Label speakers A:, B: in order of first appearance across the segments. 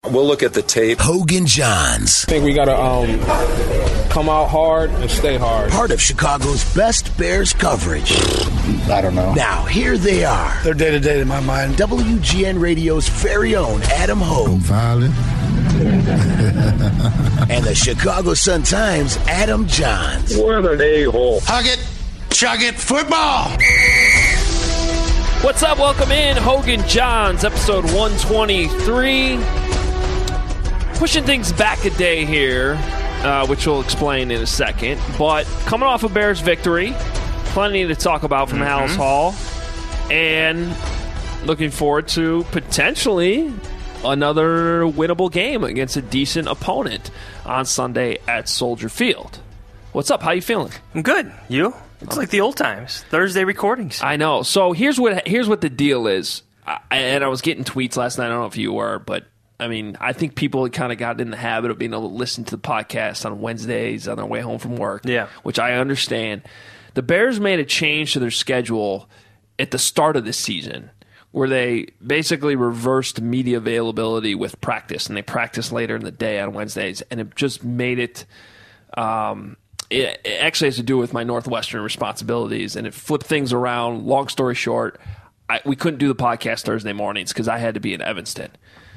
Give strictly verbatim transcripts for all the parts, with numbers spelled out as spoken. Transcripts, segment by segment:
A: We'll look at the tape.
B: Hoge and Jahns.
C: I think we got to um, come out hard and stay hard.
B: Part of Chicago's best Bears coverage.
D: I don't know.
B: Now, here they are.
D: They're day-to-day in my mind.
B: W G N Radio's very own Adam Hoge.
E: I'm violent.
B: And the Chicago Sun-Times' Adam Jahns.
F: What an a-hole.
E: Hug it, chug it, football.
G: What's up? Welcome in. Hoge and Jahns, episode one twenty-three. Pushing things back a day here, uh, which we'll explain in a second. But coming off a Bears victory, plenty to talk about from mm-hmm. Halas Hall. And looking forward to potentially another winnable game against a decent opponent on Sunday at Soldier Field. What's up? How you feeling?
H: I'm good. You? It's like the old times. Thursday recordings.
G: I know. So here's what here's what the deal is. I, and I was getting tweets last night. I don't know if you were, but I mean, I think people kind of got in the habit of being able to listen to the podcast on Wednesdays on their way home from work.
H: Yeah.
G: Which I understand. The Bears made a change to their schedule at the start of this season, where they basically reversed media availability with practice, and they practiced later in the day on Wednesdays, and it just made it um, – it, it actually has to do with my Northwestern responsibilities, and it flipped things around. Long story short, I, we couldn't do the podcast Thursday mornings because I had to be in Evanston.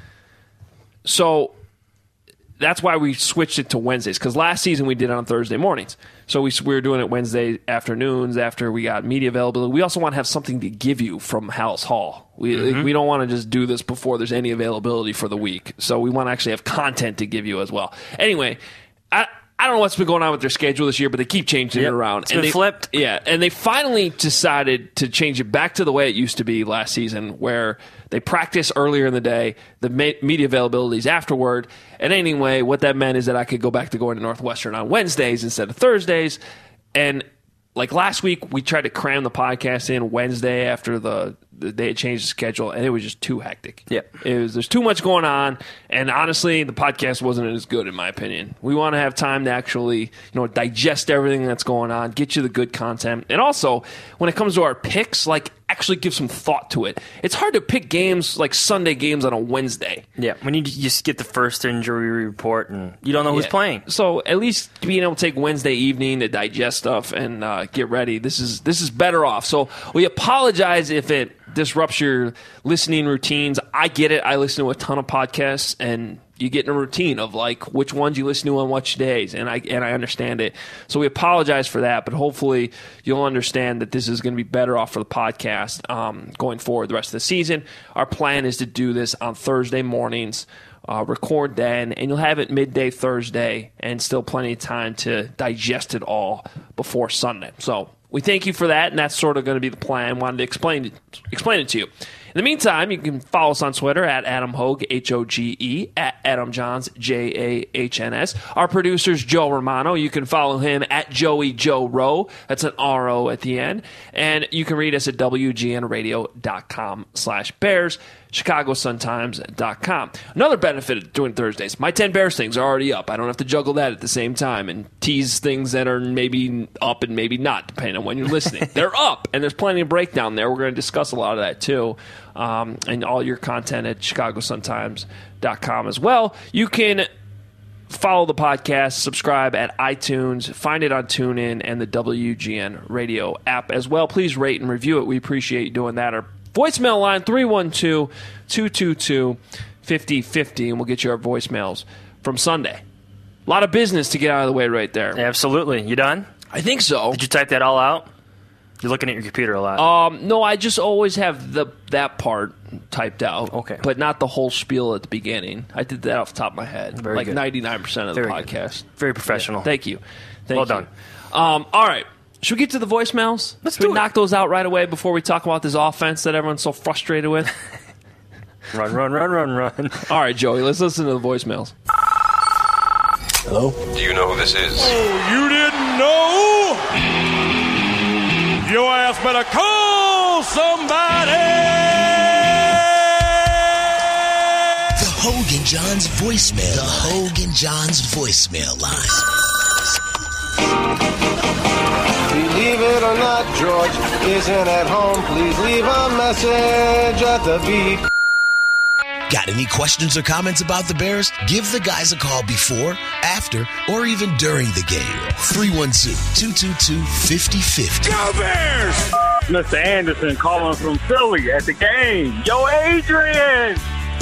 G: So that's why we switched it to Wednesdays, because last season we did it on Thursday mornings. So we, we were doing it Wednesday afternoons after we got media availability. We also want to have something to give you from Halas Hall. We mm-hmm. we don't want to just do this before there's any availability for the week. So we want to actually have content to give you as well. Anyway, I I don't know what's been going on with their schedule this year, but they keep changing
H: yep.
G: it around.
H: It's
G: and
H: been
G: they,
H: flipped.
G: Yeah, and they finally decided to change it back to the way it used to be last season, where they practice earlier in the day, the media availability is afterward. And anyway, what that meant is that I could go back to going to Northwestern on Wednesdays instead of Thursdays. And like last week, we tried to cram the podcast in Wednesday after the, the they had changed the schedule, and it was just too hectic.
H: Yeah,
G: it was there's too much going on, and honestly, the podcast wasn't as good in my opinion. We want to have time to actually, you know, digest everything that's going on, get you the good content, and also when it comes to our picks, like actually give some thought to it. It's hard to pick games like Sunday games on a Wednesday.
H: Yeah, when you just get the first injury report and you don't know who's
G: yeah.
H: playing.
G: So at least being able to take Wednesday evening to digest stuff and uh, get ready, this is this is better off. So we apologize if it disrupts your listening routines. I get it. I listen to a ton of podcasts, and you get in a routine of like which ones you listen to on which days, and I and I understand it. So we apologize for that, but hopefully you'll understand that this is going to be better off for the podcast um, going forward the rest of the season. Our plan is to do this on Thursday mornings, uh, record then, and you'll have it midday Thursday, and still plenty of time to digest it all before Sunday. So we thank you for that, and that's sort of going to be the plan. Wanted to explain it, explain it to you. In the meantime, you can follow us on Twitter at Adam Hoge, H O G E, at Adam Jahns, J A H N S. Our producer's Joe Romano. You can follow him at Joey Joe Rowe. That's an R O at the end. And you can read us at W G N radio dot com slash Bears, Chicago Sun Times dot com. Another benefit of doing Thursdays, my ten Bears things are already up. I don't have to juggle that at the same time and tease things that are maybe up and maybe not, depending on when you're listening. They're up, and there's plenty of breakdown there. We're going to discuss a lot of that, too. Um, and all your content at Chicago Sun Times dot com as well. You can follow the podcast, subscribe at iTunes, find it on TuneIn and the W G N Radio app as well. Please rate and review it. We appreciate you doing that. Our voicemail line, three one two, two two two, five oh five oh, and we'll get you our voicemails from Sunday. A lot of business to get out of the way right there.
H: Absolutely. You done?
G: I think so.
H: Did you type that all out? You're looking at your computer a lot.
G: Um, no, I just always have the that part typed out.
H: Okay.
G: But not the whole spiel at the beginning. I did that off the top of my head.
H: Very
G: like
H: good.
G: ninety-nine percent of
H: Very
G: the
H: good.
G: podcast.
H: Very professional.
G: Yeah, thank you. Thank
H: well
G: you.
H: done.
G: Um, all right. Should we get to the voicemails?
H: Let's
G: Should
H: do
G: we
H: it.
G: knock those out right away before we talk about this offense that everyone's so frustrated with?
H: Run, run, run, run, run.
G: All right, Joey, let's listen to the voicemails.
B: Hello?
A: Do you know who this is?
I: Oh, you didn't know? Your ass better call somebody!
B: The Hoge and Jahns voicemail. The Hoge and Jahns voicemail line.
J: Believe it or not, George isn't at home. Please leave a message at the beep.
B: Got any questions or comments about the Bears? Give the guys a call before, after, or even during the game. three one two, two two two, five oh five oh.
I: Go Bears!
F: Mister Anderson calling from Philly at the game. Yo, Adrian!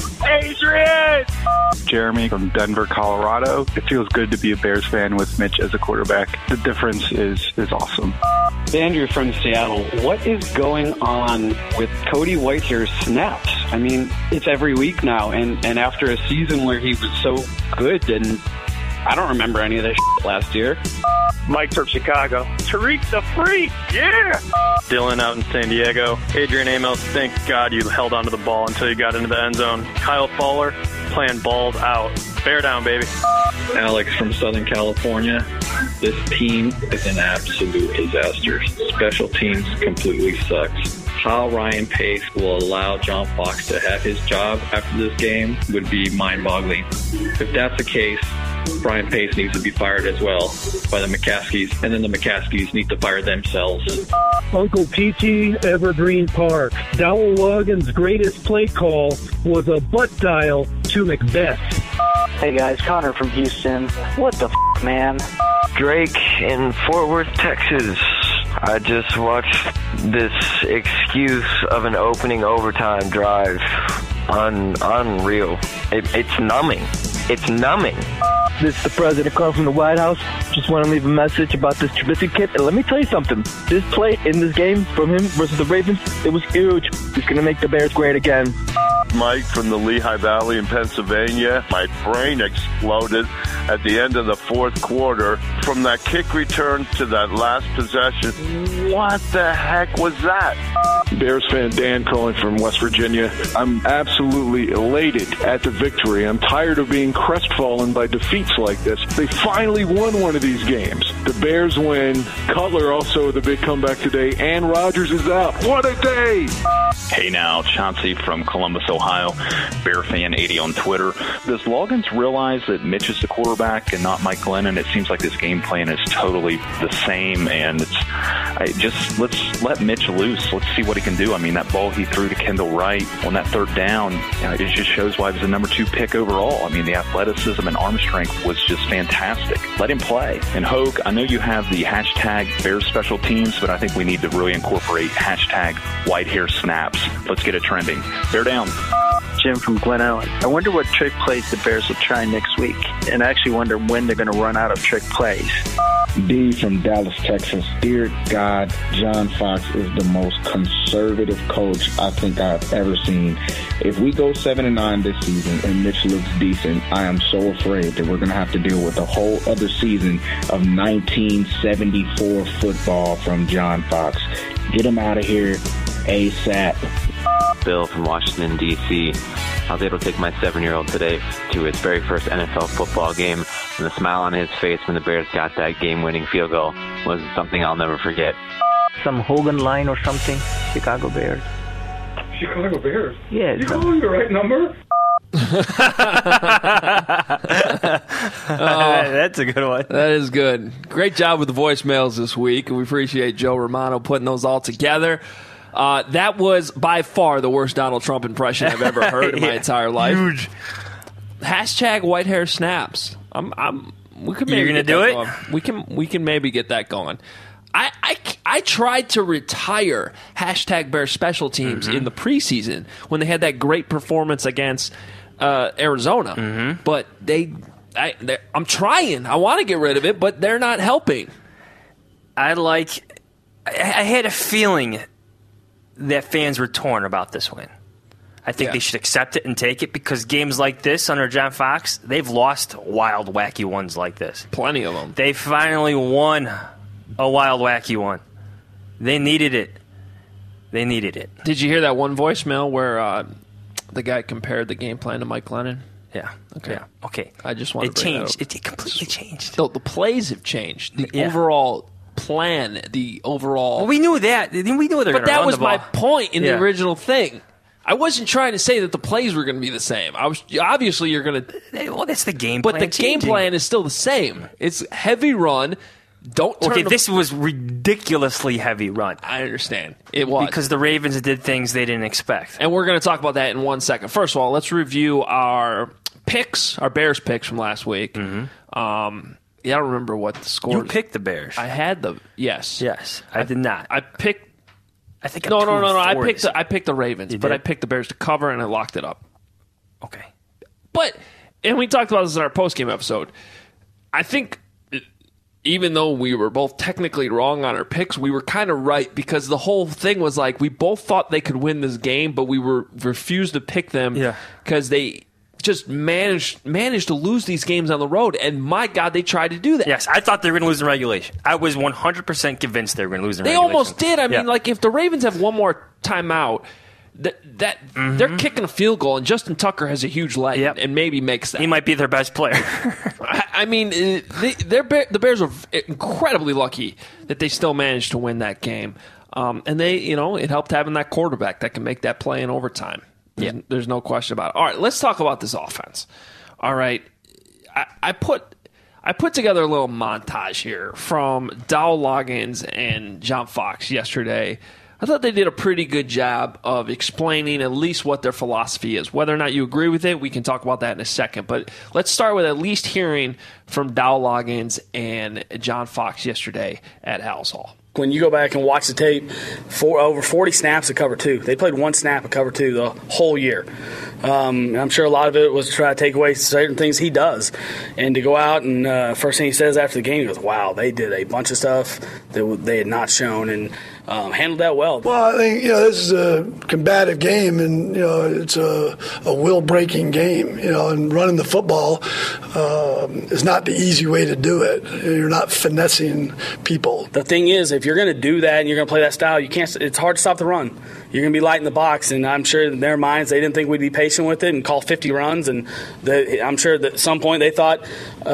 F: Adrian!
K: Jeremy from Denver, Colorado. It feels good to be a Bears fan with Mitch as a quarterback. The difference is is awesome.
L: Andrew from Seattle. What is going on with Cody Whitehair's snaps? I mean, it's every week now, and, and after a season where he was so good, and I don't remember any of this shit last year.
F: Mike from Chicago. Tariq the Freak, yeah!
M: Dylan out in San Diego. Adrian Amos, thank God you held onto the ball until you got into the end zone. Kyle Fowler playing balls out. Bear down, baby.
N: Alex from Southern California. This team is an absolute disaster. Special teams completely sucks. How Ryan Pace will allow John Fox to have his job after this game would be mind-boggling. If that's the case, Brian Pace needs to be fired as well by the McCaskies, and then the McCaskies need to fire themselves.
O: Uncle P T, Evergreen Park. Dowell Logan's greatest play call was a butt dial to Macbeth.
P: Hey guys, Connor from Houston. What the f***, man?
Q: Drake in Fort Worth, Texas. I just watched this excuse of an opening overtime drive. Un- unreal. It, it's numbing. It's numbing.
R: This is the president calling from the White House. Just want to leave a message about this Trubisky kid. And let me tell you something. This play in this game from him versus the Ravens, it was huge. He's going to make the Bears great again.
S: Mike from the Lehigh Valley in Pennsylvania. My brain exploded at the end of the fourth quarter. From that kick return to that last possession, what the heck was that?
T: Bears fan Dan calling from West Virginia. I'm absolutely elated at the victory. I'm tired of being crestfallen by defeats like this. They finally won one of these games. The Bears win. Cutler also with a big comeback today, and Rodgers is out. What a day!
U: Hey now, Chauncey from Columbus, Ohio. Bear fan eighty on Twitter. Does Loggins realize that Mitch is the quarterback and not Mike Glennon? It seems like this game plan is totally the same, and it's I just let's let Mitch loose. Let's see what he can do. I mean, that ball he threw to Kendall Wright on that third down, you know, it just shows why he was the number two pick overall. I mean, the athleticism and arm strength was just fantastic. Let him play. And Hogue, I know you have the hashtag Bears special teams, but I think we need to really incorporate hashtag white hair snaps. Let's get it trending. Bear down.
V: Jim from Glen Ellen. I wonder what trick plays the Bears will try next week. And I actually wonder when they're going to run out of trick plays.
W: D from Dallas, Texas. Dear God, John Fox is the most conservative coach I think I've ever seen. If we go seven and nine this season and Mitch looks decent, I am so afraid that we're going to have to deal with a whole other season of nineteen seventy-four football from John Fox. Get him out of here ASAP.
X: Bill from Washington, D C I was able to take my seven-year-old today to his very first N F L football game, and the smile on his face when the Bears got that game-winning field goal was something I'll never forget.
P: Some Hogan line or something? Chicago Bears.
T: Chicago Bears?
P: Yeah.
T: You calling the right number?
G: Oh,
H: that's a good one.
G: That is good. Great job with the voicemails this week, and we appreciate Joe Romano putting those all together. Uh, that was by far the worst Donald Trump impression I've ever heard in my
H: yeah,
G: entire life.
H: Huge.
G: Hashtag white hair snaps. I'm. I'm. We could. Maybe
H: You're gonna
G: get
H: do
G: that
H: it?
G: going. We can. We can maybe get that going. I. I, I tried to retire hashtag Bear special teams
H: Mm-hmm.
G: in the preseason when they had that great performance against uh, Arizona,
H: Mm-hmm.
G: but they. I. I'm trying. I want to get rid of it, but they're not helping.
H: I like. I, I had a feeling that fans were torn about this win. I think
G: Yeah.
H: they should accept it and take it because games like this under John Fox, they've lost wild, wacky ones like this.
G: Plenty of them.
H: They finally won a wild, wacky one. They needed it. They needed it.
G: Did you hear that one voicemail where uh, the guy compared the game plan to Mike Glennon?
H: Yeah.
G: Okay.
H: Yeah. Okay.
G: I just want
H: it
G: to bring
H: changed.
G: that up.
H: It, it completely changed.
G: So the plays have changed. The
H: Yeah.
G: overall plan, the overall.
H: Well, we knew that. We knew they were going
G: but
H: to
G: that
H: run
G: was
H: the ball.
G: my point in
H: Yeah.
G: the original thing. I wasn't trying to say that the plays were going to be the same. I was obviously you're going to.
H: Well, that's the game
G: But
H: plan
G: the game
H: changing.
G: plan is still the same. It's heavy run, Don't turn
H: Okay,
G: the,
H: this was ridiculously heavy run.
G: I understand. It was.
H: Because the Ravens did things they didn't expect.
G: And we're going to talk about that in one second. First of all, let's review our picks, our Bears picks from last week.
H: Mm-hmm.
G: Um, yeah, I don't remember what the score.
H: You picked the Bears.
G: I had the yes.
H: Yes, I, I did not.
G: I picked.
H: I think
G: no,
H: I'm
G: no, no, no. I
H: four
G: picked. The, I picked the Ravens,
H: You
G: but
H: did?
G: I picked the Bears to cover, and I locked it up.
H: Okay.
G: But and we talked about this in our post game episode. I think. Even though we were both technically wrong on our picks, we were kind of right because the whole thing was like we both thought they could win this game, but we were refused to pick them because
H: Yeah.
G: they just managed managed to lose these games on the road. And my God, they tried to do that.
H: Yes, I thought they were going to lose in regulation. I was one hundred percent convinced they were going to lose in
G: They
H: regulation.
G: almost did. I mean,
H: Yeah.
G: like if the Ravens have one more timeout, that, that
H: Mm-hmm.
G: they're kicking a field goal, and Justin Tucker has a huge leg
H: Yep.
G: and maybe makes that.
H: He might be their best player.
G: I, I mean, uh, they, they're, Bear- the Bears are incredibly lucky that they still managed to win that game. Um, and they, you know, it helped having that quarterback that can make that play in overtime. There's,
H: Yeah.
G: there's no question about it. All right, let's talk about this offense. All right, I, I put I put together a little montage here from Dowell Loggins and John Fox yesterday. I thought they did a pretty good job of explaining at least what their philosophy is. Whether or not you agree with it, we can talk about that in a second. But let's start with at least hearing from Dowell Loggins and John Fox yesterday at Hal's Hall.
A: When you go back and watch the tape, for over forty snaps of cover two. They played one snap of cover two the whole year. Um, and I'm sure a lot of it was to try to take away certain things he does. And to go out and uh, first thing he says after the game, he goes, wow, they did a bunch of stuff that they had not shown and um, handled that well.
C: Well, I think, you know, this is a combative game, and, you know, it's a, a will-breaking game, you know, and running the football um, is not the easy way to do it. You're not finessing people.
A: The thing is, if you're going to do that and you're going to play that style, you can't. It's hard to stop the run. You're going to be light in the box, and I'm sure in their minds they didn't think we'd be patient with it and call fifty runs. And the, I'm sure that at some point they thought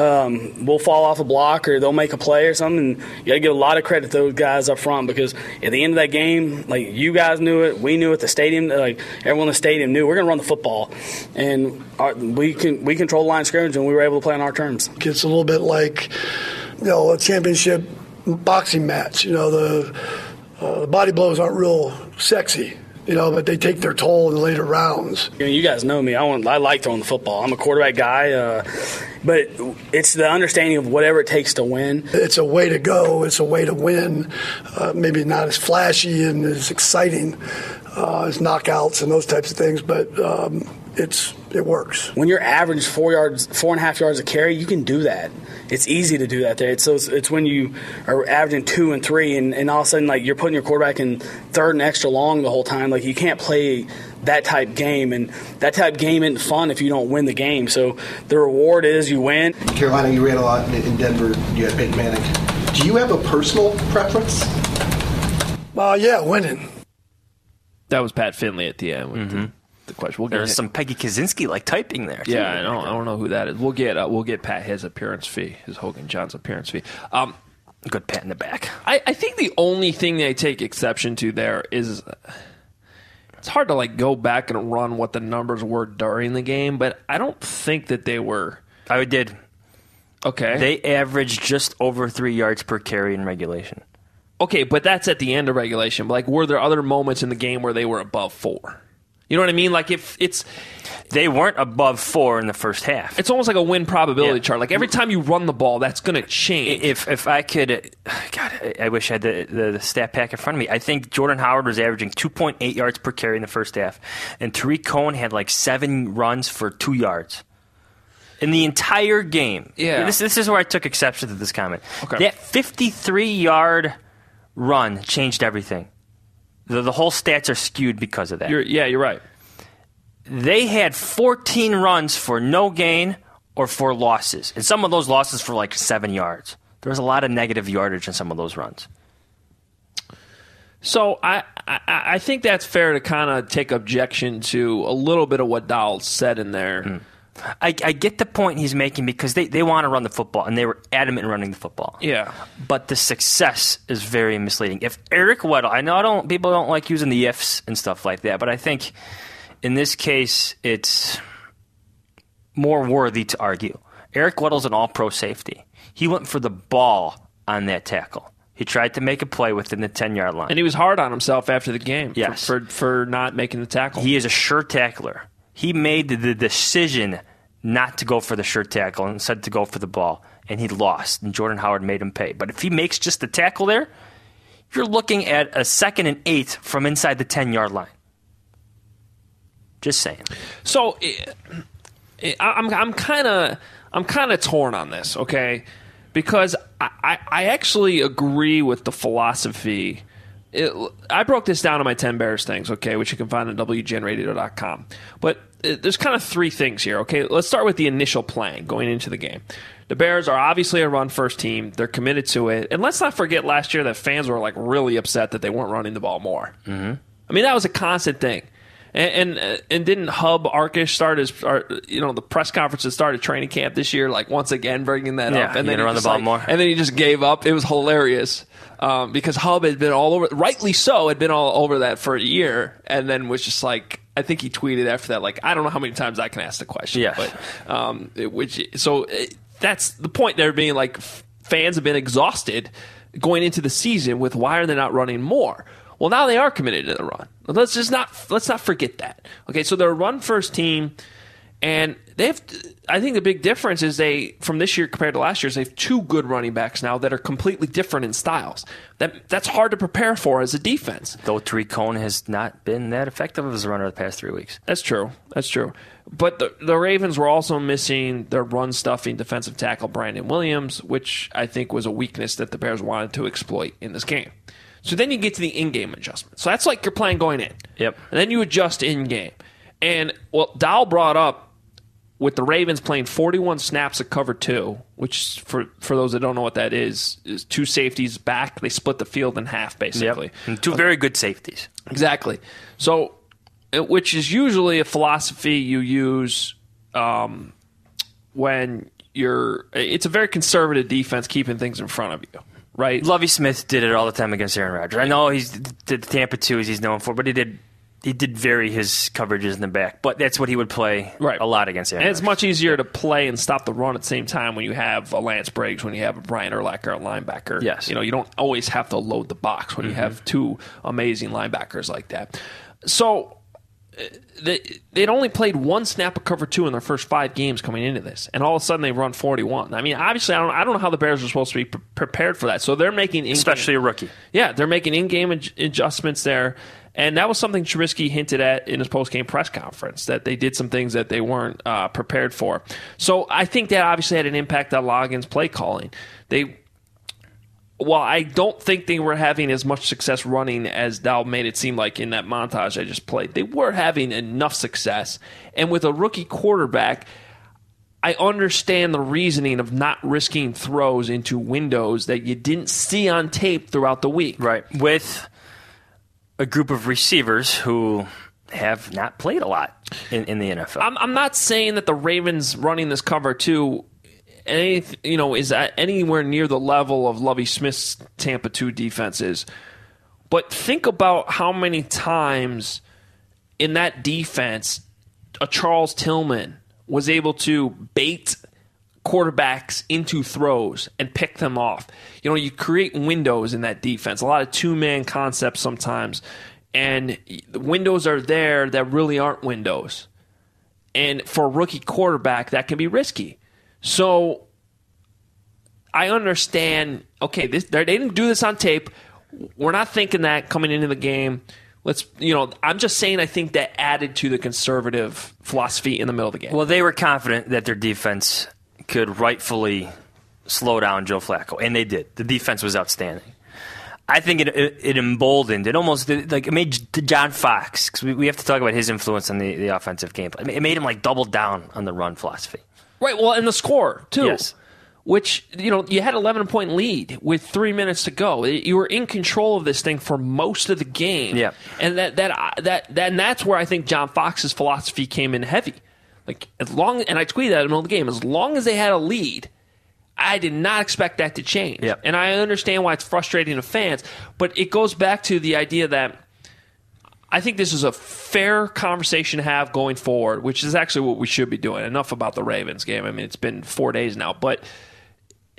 A: um, we'll fall off a block or they'll make a play or something. And you got to give a lot of credit to those guys up front because at the end of that game, like you guys knew it, we knew it, the stadium, like everyone in the stadium knew we're going to run the football, and our, we can we control the line of scrimmage, and we were able to play on our terms.
C: It's a little bit like, you know, a championship boxing match. You know, the uh, the body blows aren't real sexy, you know, but they take their toll in the later rounds.
A: You know, you guys know me. I want, I like throwing the football. I'm a quarterback guy, uh, but it's the understanding of whatever it takes to win.
C: It's a way to go. It's a way to win. Uh, maybe not as flashy and as exciting uh, as knockouts and those types of things, but um, it's it works.
A: When you're average four yards, four and a half yards a carry, you can do that. It's easy to do that there. It's, so it's, it's when you are averaging two and three, and, and all of a sudden, like you're putting your quarterback in third and extra long the whole time. Like you can't play that type game, and that type game isn't fun if you don't win the game. So the reward is you win.
D: Carolina, you ran a lot. In Denver, you had Peyton Manning. Do you have a personal preference?
C: Uh, yeah, winning.
G: That was Pat Finley at the end with mm-hmm. the, the question. We'll
H: There's
G: get
H: some Peggy Kaczynski like typing there. Too.
G: Yeah, I don't, I don't know who that is. We'll get uh, we'll get Pat his appearance fee, his Hogan John's appearance fee. Um,
H: Good pat in the back.
G: I, I think the only thing they take exception to there is it's hard to like go back and run what the numbers were during the game, but I don't think that they were.
H: I did.
G: Okay.
H: They averaged just over three yards per carry in regulation.
G: Okay, but that's at the end of regulation. Like, were there other moments in the game where they were above four? You know what I mean? Like, if it's...
H: They weren't above four in the first half.
G: It's almost like a win probability
H: Yeah.
G: chart. Like, every time you run the ball, that's going to change.
H: If if I could... God, I wish I had the, the, the stat pack in front of me. I think Jordan Howard was averaging two point eight yards per carry in the first half. And Tariq Cohen had like seven runs for two yards. In the entire game.
G: Yeah.
H: This, this is where I took exception to this comment.
G: Okay.
H: That fifty-three-yard run changed everything. The, the whole stats are skewed because of that.
G: You're, yeah, you're right.
H: They had fourteen runs for no gain or for losses. And some of those losses for like seven yards. There was a lot of negative yardage in some of those runs.
G: So I, I, I think that's fair to kind of take objection to a little bit of what Dowell said in there.
H: Mm. I, I get the point he's making because they, they want to run the football, and they were adamant in running the football.
G: Yeah.
H: But the success is very misleading. If Eric Weddle, I know I don't people don't like using the ifs and stuff like that, but I think in this case it's more worthy to argue. Eric Weddle's an all-pro safety. He went for the ball on that tackle. He tried to make a play within the ten-yard line.
G: And he was hard on himself after the game
H: yes.
G: for, for, for not making the tackle.
H: He is a sure tackler. He made the decision not to go for the sure tackle and instead to go for the ball, and he lost, and Jordan Howard made him pay. But if he makes just the tackle there, you're looking at a second and eight from inside the ten-yard line. Just saying.
G: So I'm I'm kind of I'm kind of torn on this, okay? Because I, I, I actually agree with the philosophy. It, I broke this down in my ten Bears things, okay, which you can find on W G N radio dot com. But it, there's kind of three things here, okay? Let's start with the initial plan going into the game. The Bears are obviously a run-first team. They're committed to it. And let's not forget last year that fans were like really upset that they weren't running the ball more.
H: Mm-hmm.
G: I mean, that was a constant thing. And, and and didn't Hub Arkish start his, you know, the press conference that started training camp this year, like once again bringing that
H: yeah,
G: up, and then he
H: run the
G: just,
H: ball
G: like,
H: more.
G: and then he just gave up. It was hilarious um, because Hub had been all over, rightly so, had been all over that for a year, and then was just like, I think he tweeted after that, like, I don't know how many times I can ask the question,
H: yeah.
G: but um, it, which so it, that's the point there being like fans have been exhausted going into the season with why are they not running more? Well, now they are committed to the run. Let's just not let's not forget that. Okay, so they're a run first team, and they have. I think the big difference is they from this year compared to last year is they have two good running backs now that are completely different in styles. That that's hard to prepare for as a defense.
H: Though Tariq Cohen has not been that effective as a runner the past three weeks.
G: That's true. That's true. But the, the Ravens were also missing their run-stuffing defensive tackle Brandon Williams, which I think was a weakness that the Bears wanted to exploit in this game. So then you get to the in-game adjustment. So that's like your plan going in.
H: Yep.
G: And then you adjust in-game. And what Dow brought up with the Ravens playing forty-one snaps of cover two, which for for those that don't know what that is, is two safeties back. They split the field in half, basically.
H: Yep. And two very good safeties.
G: Exactly. So, which is usually a philosophy you use um, when you're – it's a very conservative defense keeping things in front of you. Right,
H: Lovie Smith did it all the time against Aaron Rodgers. I know he's the Tampa two as he's known for, but he did he did vary his coverages in the back. But that's what he would play
G: right.
H: a lot against Aaron
G: And it's
H: Rodgers.
G: much easier to play and stop the run at the same time when you have a Lance Briggs, when you have a Brian Urlacher, a linebacker.
H: Yes.
G: You know, you don't always have to load the box when
H: Mm-hmm.
G: you have two amazing linebackers like that. So they, they'd only played one snap of cover two in their first five games coming into this, and all of a sudden they run forty-one. I mean, obviously, I don't, I don't know how the Bears are supposed to be pre- prepared for that. So they're making in-game,
H: especially a rookie.
G: Yeah, they're making in-game ad- adjustments there, and that was something Trubisky hinted at in his post-game press conference, that they did some things that they weren't uh, prepared for. So I think that obviously had an impact on Logan's play calling. They. Well, I don't think they were having as much success running as Dow made it seem like in that montage I just played. They were having enough success. And with a rookie quarterback, I understand the reasoning of not risking throws into windows that you didn't see on tape throughout the week.
H: Right. With a group of receivers who have not played a lot in, in the N F L.
G: I'm, I'm not saying that the Ravens running this cover two Any, you know, is at anywhere near the level of Lovie Smith's Tampa two defenses. But think about how many times in that defense a Charles Tillman was able to bait quarterbacks into throws and pick them off. You know, you create windows in that defense, a lot of two-man concepts sometimes, and the windows are there that really aren't windows. And for a rookie quarterback, that can be risky. So I understand, okay, this, they didn't do this on tape. We're not thinking that coming into the game. Let's, you know, I'm just saying I think that added to the conservative philosophy in the middle of the game.
H: Well, they were confident that their defense could rightfully slow down Joe Flacco, and they did. The defense was outstanding. I think it it, it emboldened, it almost, like, it made John Fox, because we, we have to talk about his influence on the, the offensive game. It made him, like, double down on the run philosophy.
G: Right, well, and the score, too.
H: Yes.
G: Which, you know, you had an eleven-point lead with three minutes to go. You were in control of this thing for most of the game.
H: Yeah.
G: And that that that, that and that's where I think John Fox's philosophy came in heavy. Like, as long, and I tweeted that in the middle of the game, as long as they had a lead, I did not expect that to change.
H: Yep.
G: And I understand why it's frustrating to fans, but it goes back to the idea that I think this is a fair conversation to have going forward, which is actually what we should be doing. Enough about the Ravens game. I mean, it's been four days now, but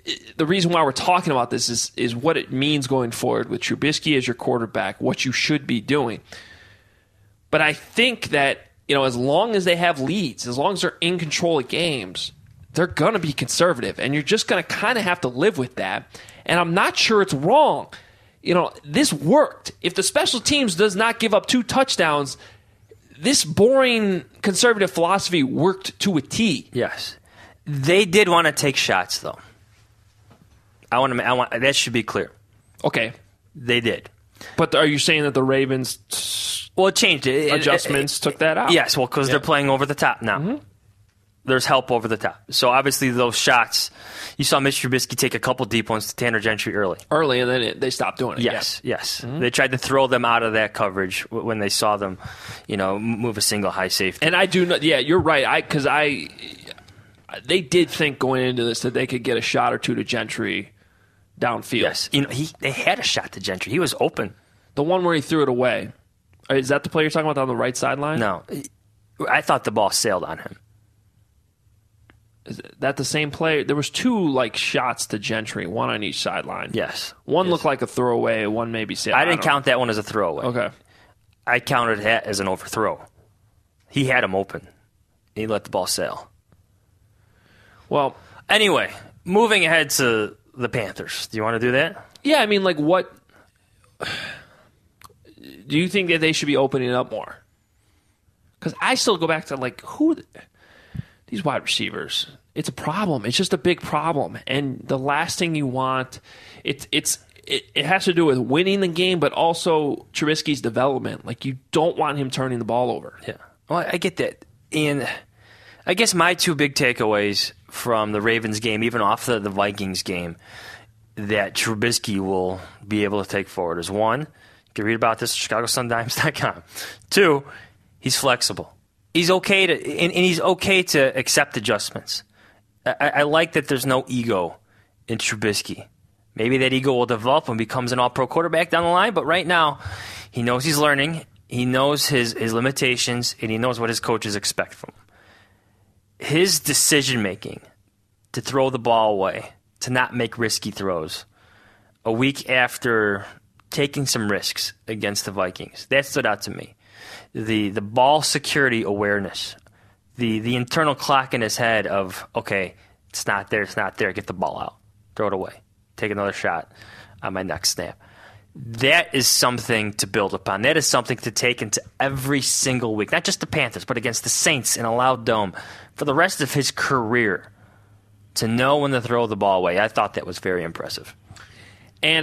G: the reason why we're talking about this is is what it means going forward with Trubisky as your quarterback, what you should be doing. But I think that, you know, as long as they have leads, as long as they're in control of games, they're going to be conservative, and you're just going to kind of have to live with that. And I'm not sure it's wrong. You know, this worked. If the special teams does not give up two touchdowns, this boring conservative philosophy worked to a T.
H: Yes. They did want to take shots, though. I want to. I want that should be clear.
G: Okay,
H: they did.
G: But are you saying that the Ravens,
H: well, it changed it.
G: adjustments
H: it, it,
G: took that out?
H: Yes, well, because
G: yeah.
H: they're playing over the top now. Mm-hmm. There's help over the top. So obviously, those shots. You saw Mitch Trubisky take a couple deep ones to Tanner Gentry early.
G: Early, and then it, they stopped doing it.
H: Yes,
G: yeah.
H: yes.
G: Mm-hmm.
H: They tried to throw them out of that coverage when they saw them, you know, move a single high safety.
G: And I do know. Yeah, you're right. I because I. They did think going into this that they could get a shot or two to Gentry downfield.
H: Yes, you know, he they had a shot to Gentry. He was open.
G: The one where he threw it away. Is that the play you're talking about on the right sideline?
H: No. I thought the ball sailed on him.
G: Is that the same play? There was two like shots to Gentry, one on each sideline.
H: Yes.
G: One
H: yes.
G: looked like a throwaway, one maybe sailed.
H: I didn't
G: I
H: count that one as a throwaway.
G: Okay.
H: I counted that as an overthrow. He had him open. He let the ball sail.
G: Well,
H: anyway, moving ahead to the Panthers. Do you want to do that?
G: Yeah, I mean, like, what do you think that they should be opening up more? Because I still go back to, like, who these wide receivers. It's a problem. It's just a big problem. And the last thing you want, it's it's it, it has to do with winning the game, but also Trubisky's development. Like, you don't want him turning the ball over.
H: Yeah. Well, I get that. And I guess my two big takeaways from the Ravens game, even off the, the Vikings game, that Trubisky will be able to take forward is one, you can read about this at Chicago Sun Dimes dot com. Two, he's flexible. He's okay to, and, and he's okay to accept adjustments. I, I like that there's no ego in Trubisky. Maybe that ego will develop when he becomes an all-pro quarterback down the line, but right now, he knows he's learning, he knows his, his limitations, and he knows what his coaches expect from him. His decision-making to throw the ball away, to not make risky throws, a week after taking some risks against the Vikings, that stood out to me. The the ball security awareness, the the internal clock in his head of, okay, it's not there, it's not there, get the ball out, throw it away, take another shot on my next snap. That is something to build upon. That is something to take into every single week, not just the Panthers, but against the Saints in a loud dome for the rest of his career, to know when to throw the ball away. I thought that was very impressive.
G: And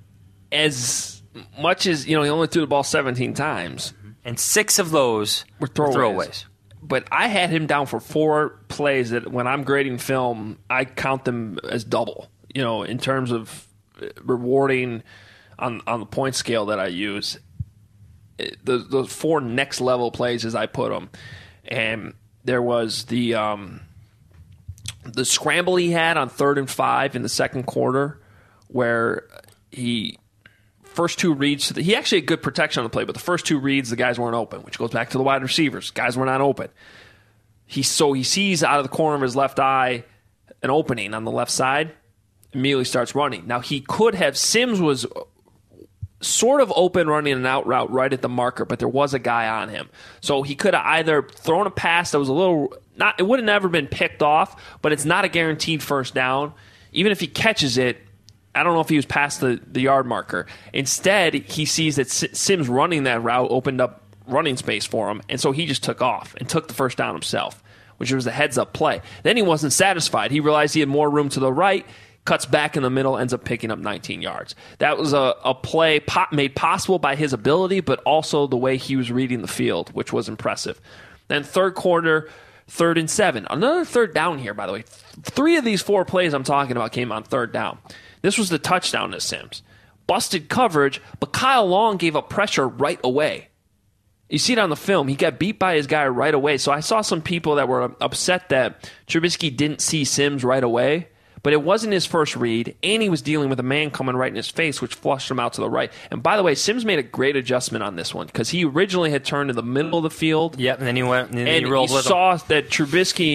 G: as much as, you know, he only threw the ball seventeen times,
H: and six of those
G: were throwaways.
H: throwaways.
G: But I had him down for four plays that when I'm grading film, I count them as double, you know, in terms of rewarding on on the point scale that I use. Those, those four next level plays as I put them. And there was the um, the scramble he had on third and five in the second quarter where he first two reads, he actually had good protection on the play, but the first two reads, the guys weren't open, which goes back to the wide receivers. Guys were not open. He So he sees out of the corner of his left eye an opening on the left side, immediately starts running. Now, he could have, Sims was sort of open running an out route right at the marker, but there was a guy on him. So he could have either thrown a pass that was a little, not, it would have never been picked off, but it's not a guaranteed first down. Even if he catches it, I don't know if he was past the, the yard marker. Instead, he sees that Sims running that route opened up running space for him, and so he just took off and took the first down himself, which was a heads-up play. Then he wasn't satisfied. He realized he had more room to the right, cuts back in the middle, ends up picking up nineteen yards. That was a, a play po- made possible by his ability, but also the way he was reading the field, which was impressive. Then third quarter, third and seven. Another third down here, by the way. Three of these four plays I'm talking about came on third down. This was the touchdown to Sims. Busted coverage, but Kyle Long gave up pressure right away. You see it on the film. He got beat by his guy right away. So I saw some people that were upset that Trubisky didn't see Sims right away, but it wasn't his first read, and he was dealing with a man coming right in his face, which flushed him out to the right. And by the way, Sims made a great adjustment on this one because he originally had turned to the middle of the field.
H: Yep, and then he went and, then
G: and
H: he rolled
G: he
H: with
G: saw
H: him.
G: that Trubisky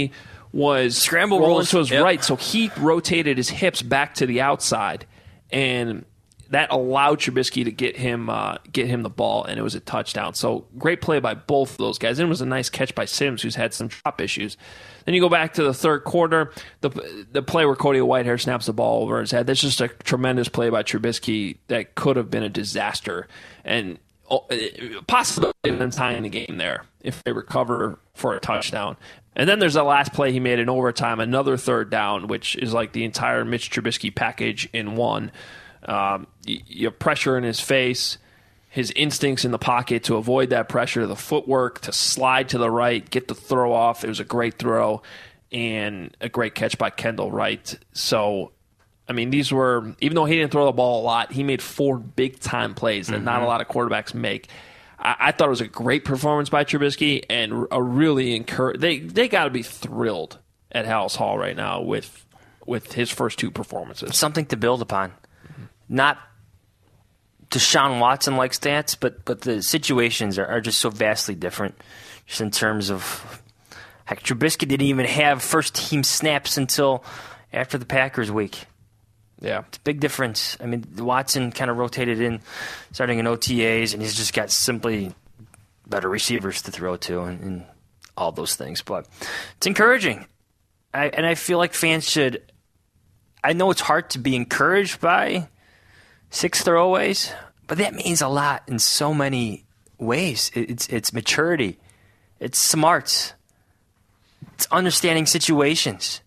G: was
H: Scramble
G: rolling
H: rolls.
G: to his
H: Yep.
G: right, so he rotated his hips back to the outside, and that allowed Trubisky to get him uh, get him the ball, and it was a touchdown. So great play by both of those guys. And it was a nice catch by Sims, who's had some drop issues. Then you go back to the third quarter, the the play where Cody Whitehair snaps the ball over his head. That's just a tremendous play by Trubisky that could have been a disaster, and possibly even tying the game there if they recover for a touchdown. And then there's the last play he made in overtime, another third down, which is like the entire Mitch Trubisky package in one. Um, you, you have pressure in his face, his instincts in the pocket to avoid that pressure, the footwork to slide to the right, get the throw off. It was a great throw and a great catch by Kendall Wright. So, I mean, these were, even though he didn't throw the ball a lot, he made four big-time plays that mm-hmm. not a lot of quarterbacks make. I, I thought it was a great performance by Trubisky and a really encourage. They they got to be thrilled at Halas Hall right now with with his first two performances.
H: Something to build upon. Not Deshaun Watson-like stats, but but the situations are, are just so vastly different just in terms of, heck, Trubisky didn't even have first-team snaps until after the Packers week.
G: Yeah.
H: It's a big difference. I mean, Watson kind of rotated in starting in O T As, and he's just got simply better receivers to throw to and, and all those things. But it's encouraging. I, and I feel like fans should – I know it's hard to be encouraged by – six throwaways, but that means a lot in so many ways. It's it's maturity. It's smarts. It's understanding situations.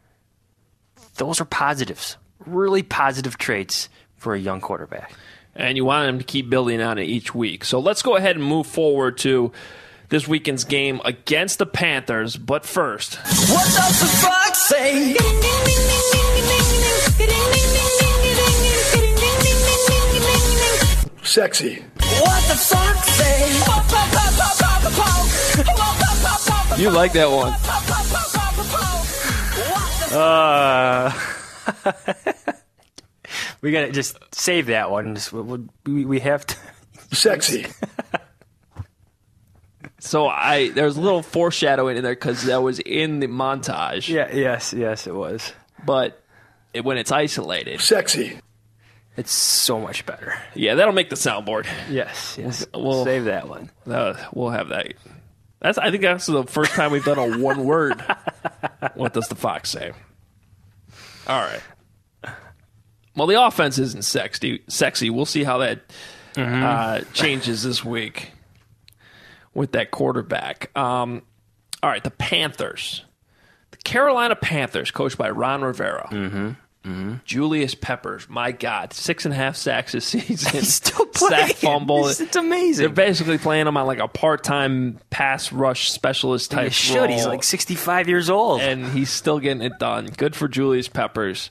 H: Those are positives, really positive traits for a young quarterback.
G: And you want him to keep building on it each week. So let's go ahead and move forward to this weekend's game against the Panthers. But first,
B: what does the fox say?
C: Sexy.
B: What the fox say?
G: You like that one.
H: Uh, we got to just save that one. Just, we, we have to.
C: Sexy.
G: So I there's a little foreshadowing in there because that was in the montage.
H: Yeah. Yes. Yes, it was.
G: But it, when it's isolated,
C: sexy.
H: It's so much better.
G: Yeah, that'll make the soundboard.
H: Yes, yes.
G: We'll, we'll
H: save that one.
G: Uh, we'll have that. That's. I think that's the first time we've done a one word. What does the fox say? All right. Well, the offense isn't sexy. Sexy. We'll see how that mm-hmm. uh, changes this week with that quarterback. Um, all right, the Panthers, the Carolina Panthers, coached by Ron Rivera.
H: Mm-hmm. Mm-hmm.
G: Julius Peppers, my God, six and a half sacks this season.
H: He's still playing.
G: Sack fumble.
H: It's, it's amazing.
G: They're basically playing him on like a part-time pass rush specialist type.
H: He should.
G: Role.
H: He's like sixty-five years old,
G: and he's still getting it done. Good for Julius Peppers,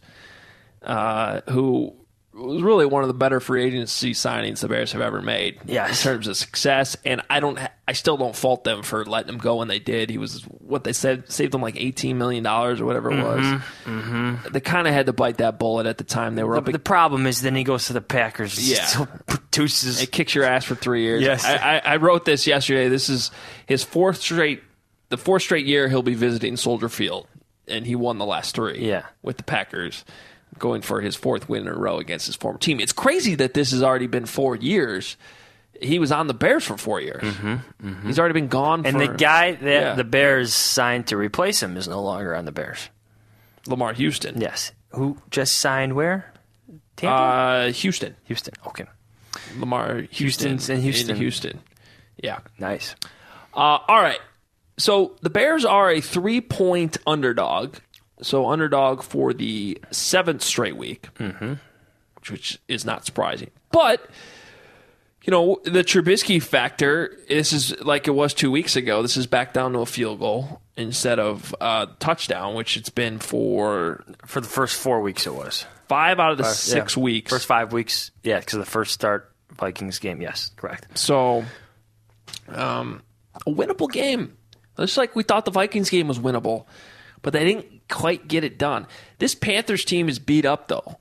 G: uh, who was really one of the better free agency signings the Bears have ever made.
H: Yes.
G: In terms of success, and I don't, I still don't fault them for letting him go when they did. He was what they said saved them like eighteen million dollars or whatever it was.
H: Mm-hmm. Mm-hmm.
G: They kind of had to bite that bullet at the time. They were
H: the,
G: up.
H: The problem is then he goes to the Packers. He
G: Yeah,
H: still produces.
G: It kicks your ass for three years.
H: Yes.
G: I, I, I wrote this yesterday. This is his fourth straight, the fourth straight year he'll be visiting Soldier Field, and he won the last three.
H: Yeah.
G: With the Packers. Going for his fourth win in a row against his former team. It's crazy that this has already been four years. He was on the Bears for four years.
H: Mm-hmm, mm-hmm.
G: He's already been gone
H: and
G: for...
H: And the guy that
G: yeah.
H: the Bears signed to replace him is no longer on the Bears.
G: Lamar Houston.
H: Yes. Who just signed where?
G: Tampa? Uh, Houston.
H: Houston, okay.
G: Lamar Houston.
H: Houston's in Houston.
G: In Houston. Yeah.
H: Nice.
G: Uh, all right. So the Bears are a three-point underdog. So underdog for the seventh straight week,
H: mm-hmm.
G: which is not surprising. But, you know, the Trubisky factor, this is like it was two weeks ago. This is back down to a field goal instead of a touchdown, which it's been for...
H: For the first four weeks it was.
G: Five out of the
H: five,
G: six
H: yeah.
G: weeks.
H: First five weeks, yeah, because of the first start Vikings game, yes, correct.
G: So, um, a winnable game. Just like we thought the Vikings game was winnable. But they didn't quite get it done. This Panthers team is beat up, though.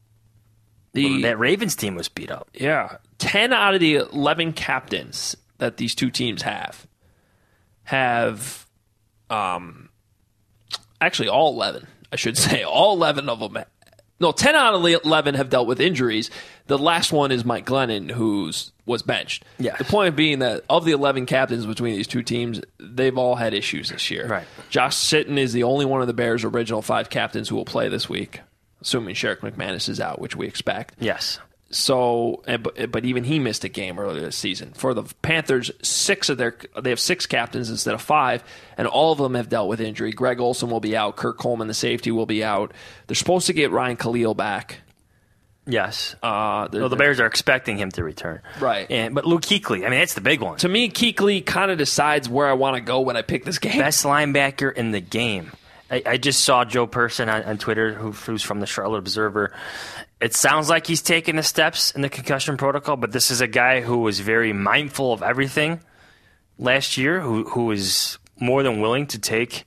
G: The,
H: well, that Ravens team was beat up.
G: Yeah. ten out of the eleven captains that these two teams have have um, actually all eleven, I should say, all eleven of them. No, ten out of eleven have dealt with injuries. The last one is Mike Glennon, who's was benched.
H: Yes.
G: The point being that of the eleven captains between these two teams, they've all had issues this year.
H: Right.
G: Josh Sitton is the only one of the Bears' original five captains who will play this week, assuming Sherrick McManus is out, which we expect.
H: Yes.
G: So, but, but even he missed a game earlier this season. For the Panthers, six of their they have six captains instead of five, and all of them have dealt with injury. Greg Olsen will be out. Kirk Coleman, the safety, will be out. They're supposed to get Ryan Khalil back.
H: Yes.
G: Uh,
H: well, the Bears are expecting him to return.
G: Right.
H: And, but Luke Kuechly, I mean, that's the big one.
G: To me, Kuechly kind of decides where I want to go when I pick this game.
H: Best linebacker in the game. I, I just saw Joe Person on, on Twitter, who, who's from the Charlotte Observer. It sounds like he's taking the steps in the concussion protocol, but this is a guy who was very mindful of everything last year, who who is more than willing to take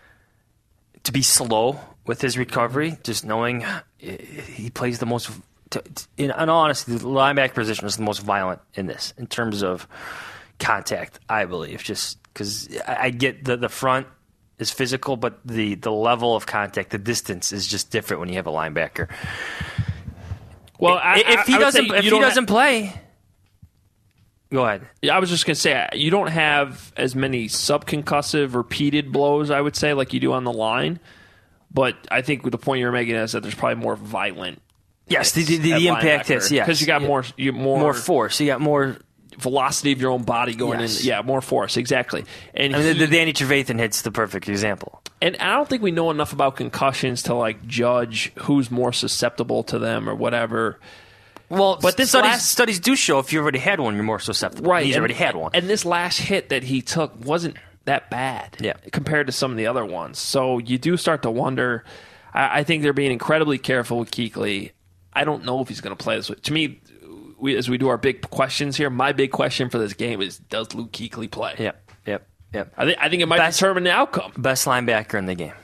H: to be slow with his recovery, just knowing he plays the most. In, in all honesty, the linebacker position is the most violent in this in terms of contact, I believe. Just because I, I get the the front is physical, but the the level of contact, the distance, is just different when you have a linebacker.
G: Well, I,
H: if he
G: I
H: doesn't, if he doesn't
G: ha-
H: play, go ahead.
G: Yeah, I was just gonna say you don't have as many subconcussive repeated blows, I would say, like you do on the line. But I think the point you're making is that there's probably more violent.
H: Yes, the the, the, the impact hits. Yes,
G: because you got more, you more
H: more force. You got more
G: velocity of your own body going
H: yes.
G: in. Yeah, more force, exactly. And
H: I mean,
G: he,
H: the, the Danny Trevathan hit's the perfect example.
G: And I don't think we know enough about concussions to like judge who's more susceptible to them or whatever.
H: Well,
G: but this
H: studies,
G: last,
H: studies do show if you already had one, you're more susceptible.
G: Right,
H: He's
G: and,
H: already had one.
G: And this last hit that he took wasn't that bad
H: yeah.
G: compared to some of the other ones. So you do start to wonder. I, I think they're being incredibly careful with Kuechly. I don't know if he's going to play this. To me, we, as we do our big questions here, my big question for this game is: does Luke Kuechly play?
H: Yep, yep, yep.
G: I think I think it might
H: best,
G: determine the outcome.
H: Best linebacker in the game.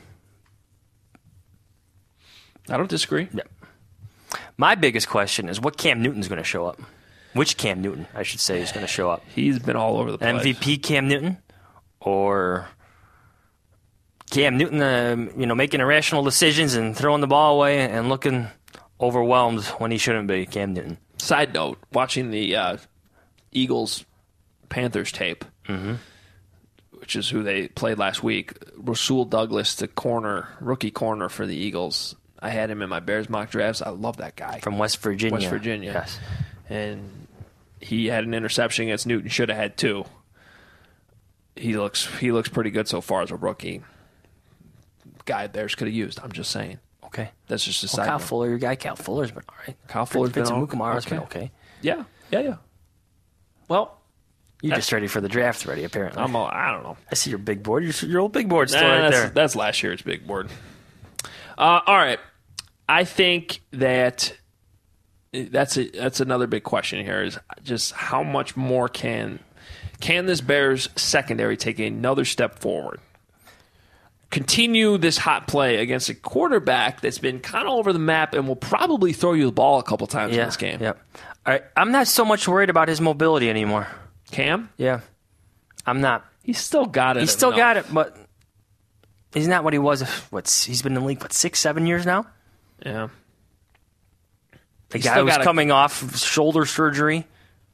G: I don't disagree.
H: Yep. My biggest question is what Cam Newton's going to show up. Which Cam Newton, I should say, is going to show up.
G: He's been all over the place.
H: M V P Cam Newton, or Cam Newton, uh, you know, making irrational decisions and throwing the ball away and looking overwhelmed when he shouldn't be. Cam Newton.
G: Side note: watching the uh, Eagles Panthers tape,
H: mm-hmm.
G: which is who they played last week. Rasul Douglas, the corner, rookie corner for the Eagles. I had him in my Bears mock drafts. I love that guy.
H: From West Virginia.
G: West Virginia.
H: Yes.
G: And he had an interception against Newton. Should have had two. He looks he looks pretty good so far as a rookie. Guy Bears could have used. I'm just saying.
H: Okay.
G: That's just a
H: well,
G: side
H: Kyle
G: note.
H: Fuller, your guy Kyle Fuller's been all right.
G: Kyle Fuller's been
H: all
G: okay.
H: been okay.
G: Yeah. Yeah, yeah. Well,
H: you're just ready for the draft already, apparently.
G: I'm all, I don't know.
H: I see your big board. Your, your old big board still
G: nah,
H: right
G: that's,
H: there.
G: That's last year's big board. Uh, all right. I think that that's a, that's another big question here is just how much more can can this Bears secondary take another step forward? Continue this hot play against a quarterback that's been kind of over the map and will probably throw you the ball a couple times
H: yeah,
G: in this game.
H: Yep. All right. I'm not so much worried about his mobility anymore.
G: Cam?
H: Yeah. I'm not.
G: He's still got it.
H: He's still
G: enough.
H: got it, but he's not what he was. What's he's been in the league, what, six, seven years now?
G: Yeah.
H: The
G: He's
H: guy
G: still
H: who's
G: gotta,
H: coming off shoulder surgery.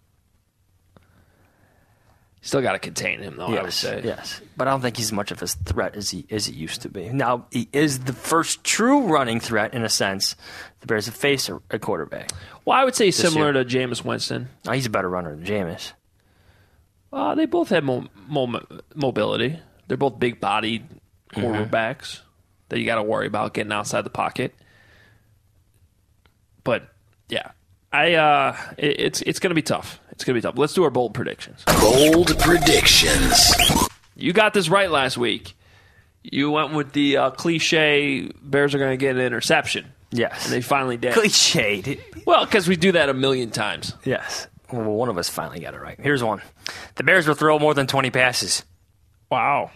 G: Still got to contain him, though,
H: yes,
G: I would say.
H: Yes. But I don't think he's as much of a threat as he as he used to be. Now, he is the first true running threat, in a sense. The Bears have faced a, a quarterback.
G: Well, I would say similar
H: year.
G: to Jameis Winston.
H: No, he's a better runner than Jameis.
G: Uh, they both have mo- mo- mobility. They're both big-bodied quarterbacks mm-hmm. that you got to worry about getting outside the pocket. But, yeah, I uh, it, it's it's going to be tough. It's going to be tough. Let's do our bold predictions.
E: Bold predictions.
G: You got this right last week. You went with the uh, cliche, Bears are going to get an interception.
H: Yes.
G: And they finally did.
H: Cliched.
G: Well, because we do that a million times.
H: Yes. Well, one of us finally got it right. Here's one. The Bears will throw more than twenty passes.
G: Wow.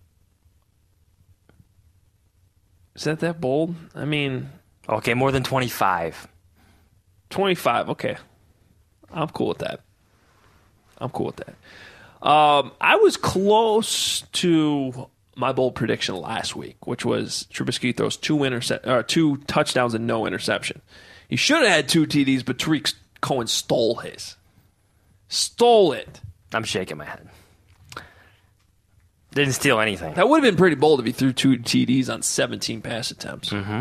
G: Is that that bold? I mean...
H: Okay, more than twenty-five.
G: twenty-five, okay. I'm cool with that. I'm cool with that. Um, I was close to my bold prediction last week, which was Trubisky throws two intercept, uh, two touchdowns and no interception. He should have had two T Ds, but Tariq Cohen stole his. Stole it.
H: I'm shaking my head. Didn't steal anything.
G: That would have been pretty bold if he threw two T Ds on seventeen pass attempts.
H: Mm-hmm.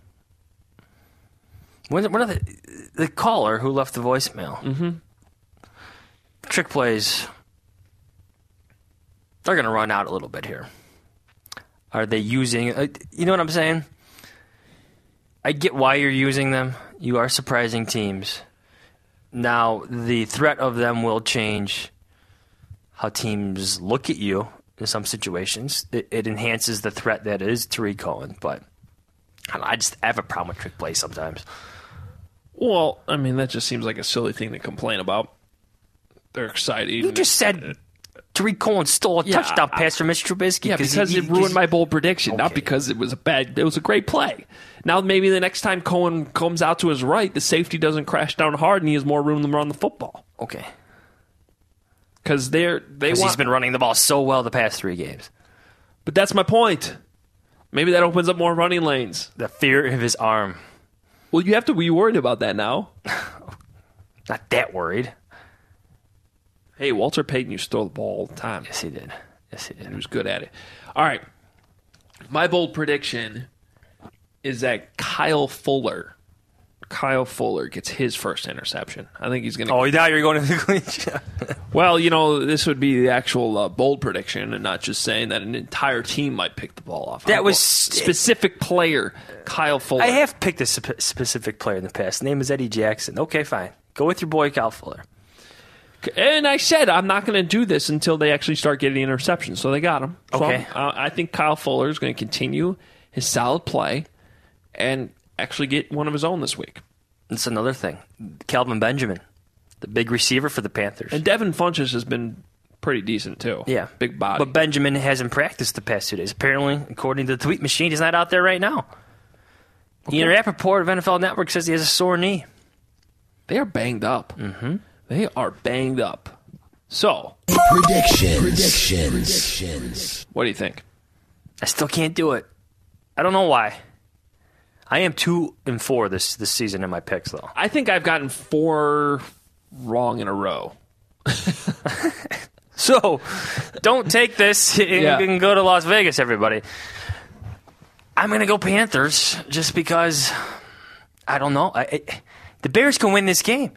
H: One, one of the the caller who left the voicemail.
G: Mm-hmm.
H: Trick plays. They're going to run out a little bit here. Are they using? Uh, you know what I'm saying? I get why you're using them. You are surprising teams. Now the threat of them will change how teams look at you in some situations. It, it enhances the threat that is Tariq Cohen, but I, don't know, I just have a problem with trick plays sometimes.
G: Well, I mean, that just seems like a silly thing to complain about. They're excited.
H: You just said Tariq Cohen stole a
G: Yeah,
H: touchdown
G: I-
H: pass from Mister Trubisky.
G: Yeah, because
H: he,
G: it ruined my bold prediction, not
H: Okay.
G: because it was a bad. It was a great play. Now maybe the next time Cohen comes out to his right, the safety doesn't crash down hard, and he has more room to run the football.
H: Okay,
G: because they're they
H: Because
G: want.
H: he's been running the ball so well the past three games.
G: But that's my point. Maybe that opens up more running lanes.
H: The fear of his arm.
G: Well, you have to be worried about that now.
H: Not that worried.
G: Hey, Walter Payton used to throw the ball all the time.
H: Yes, he did. Yes, he did.
G: He was good at it. All right. My bold prediction is that Kyle Fuller, Kyle Fuller gets his first interception. I think he's going to.
H: Oh, now you're going to the clinch.
G: Well, you know, this would be the actual uh, bold prediction, and not just saying that an entire team might pick the ball off.
H: That
G: I'm
H: was
G: going- specific player, Kyle Fuller.
H: I have picked a spe- specific player in the past. His name is Eddie Jackson. Okay, fine. Go with your boy Kyle Fuller.
G: And I said I'm not going to do this until they actually start getting interceptions. So they got him. So
H: Okay.
G: uh, I think Kyle Fuller is going to continue his solid play and actually get one of his own this week.
H: That's another thing. Calvin Benjamin, the big receiver for the Panthers.
G: And Devin Funchess has been pretty decent too.
H: Yeah.
G: Big body.
H: But Benjamin hasn't practiced the past two days. Apparently, according to the tweet machine, he's not out there right now.
G: Okay.
H: Ian Rappaport of N F L Network says he has a sore knee.
G: They are banged up. Mm-hmm. They are banged up. So
E: Predictions. Predictions. Predictions.
G: what do you think?
H: I still can't do it. I don't know why. I am two and four this this season in my picks, though.
G: I think I've gotten four wrong in a row.
H: So, don't take this and
G: Yeah.
H: you can go to Las Vegas, everybody. I'm going to go Panthers just because, I don't know. I, I, the Bears can win this game.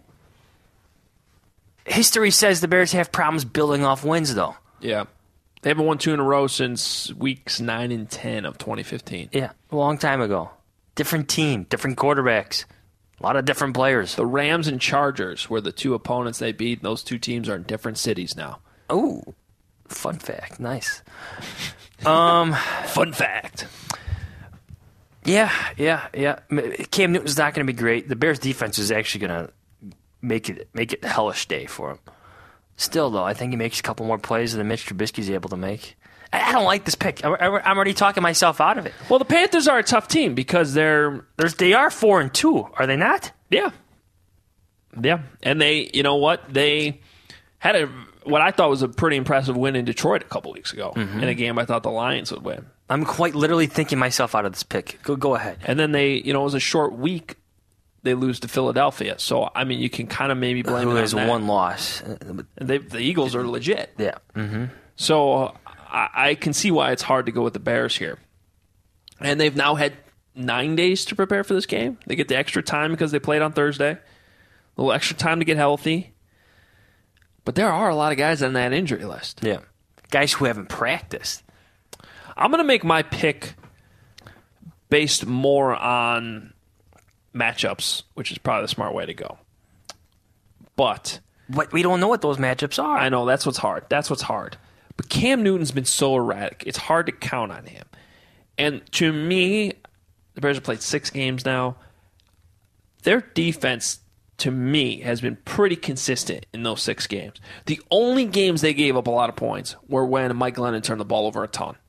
H: History says the Bears have problems building off wins, though.
G: Yeah. They haven't won two in a row since weeks nine and ten of twenty fifteen.
H: Yeah, a long time ago. Different team, different quarterbacks, a lot of different players.
G: The Rams and Chargers were the two opponents they beat. Those two teams are in different cities now.
H: Oh, fun fact. Nice. Um,
G: Fun fact.
H: Yeah, yeah, yeah. Cam Newton's not going to be great. The Bears' defense is actually going to make it make it a hellish day for him. Still, though, I think he makes a couple more plays than Mitch Trubisky's able to make. I I don't like this pick. I- I- I'm already talking myself out of it.
G: Well, the Panthers are a tough team because they're
H: There's, they are four and two, are they not?
G: yeah, yeah, and they, you know what, they had a what I thought was a pretty impressive win in Detroit a couple weeks ago
H: Mm-hmm.
G: in a game I thought the Lions would win,
H: I'm quite literally thinking myself out of this pick. Go, go ahead.
G: and then they, you know, it was a short week. They lose to Philadelphia, so I mean, you can kind of maybe blame
H: Who
G: it
H: has
G: on that.
H: one loss?
G: And they, the Eagles are legit.
H: Yeah. Mm-hmm.
G: So uh, I, I can see why it's hard to go with the Bears here. And they've now had nine days to prepare for this game. They get the extra time because they played on Thursday. A little extra time to get healthy. But there are a lot of guys on that injury list.
H: Yeah. Guys who haven't practiced.
G: I'm going to make my pick based more on matchups, which is probably the smart way to go. But
H: But we don't know what those matchups are.
G: I know, that's what's hard. That's what's hard. But Cam Newton's been so erratic. It's hard to count on him. And to me, the Bears have played six games now. Their defense, to me, has been pretty consistent in those six games. The only games they gave up a lot of points were when Mike Glennon turned the ball over a ton.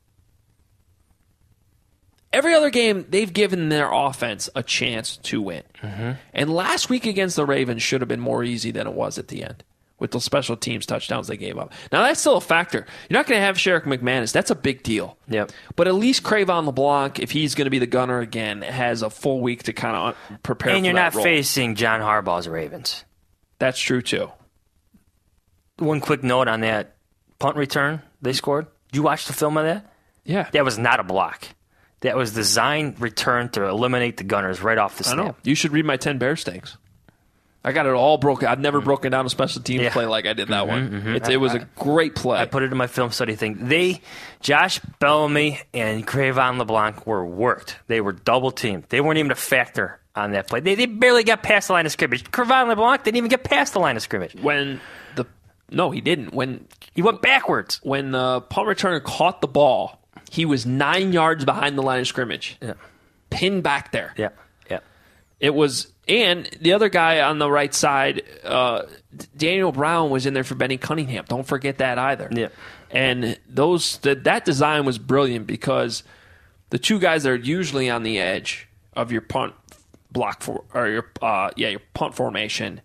G: Every other game, they've given their offense a chance to win.
H: Mm-hmm.
G: And last week against the Ravens should have been more easy than it was at the end. with the special teams touchdowns they gave up. Now, that's still a factor. You're not going to have Sherrick McManus. That's a big deal.
H: Yep.
G: But at least Crayvon LeBlanc, if he's going to be the gunner again, has a full week to kind of prepare
H: and
G: for
H: you're
G: that
H: not
G: role.
H: facing John Harbaugh's Ravens.
G: That's true, too.
H: One quick note on that punt return they scored. Did you watch the film of that?
G: Yeah.
H: That was not a block. That was designed return to eliminate the gunners right off the snap.
G: I know. You should read my ten Bears things. I got it all broken. I've never mm-hmm. broken down a special teams
H: yeah.
G: play like I did that
H: mm-hmm,
G: one.
H: Mm-hmm.
G: It's, it was
H: I,
G: a great play.
H: I put it in my film study thing. They, Josh Bellamy and Crayvon LeBlanc were worked. They were double teamed. They weren't even a factor on that play. They, they barely got past the line of scrimmage. Crayvon LeBlanc didn't even get past the line of scrimmage.
G: When the no, he didn't. When
H: he went backwards.
G: When the punt returner caught the ball, he was nine yards behind the line of scrimmage.
H: Yeah.
G: Pinned back there.
H: Yeah. Yeah.
G: It was. And the other guy on the right side, uh, Daniel Brown, was in there for Benny Cunningham. Don't forget that either.
H: Yeah.
G: And those the, that design was brilliant because the two guys that are usually on the edge of your punt block for or your uh, yeah your punt formation,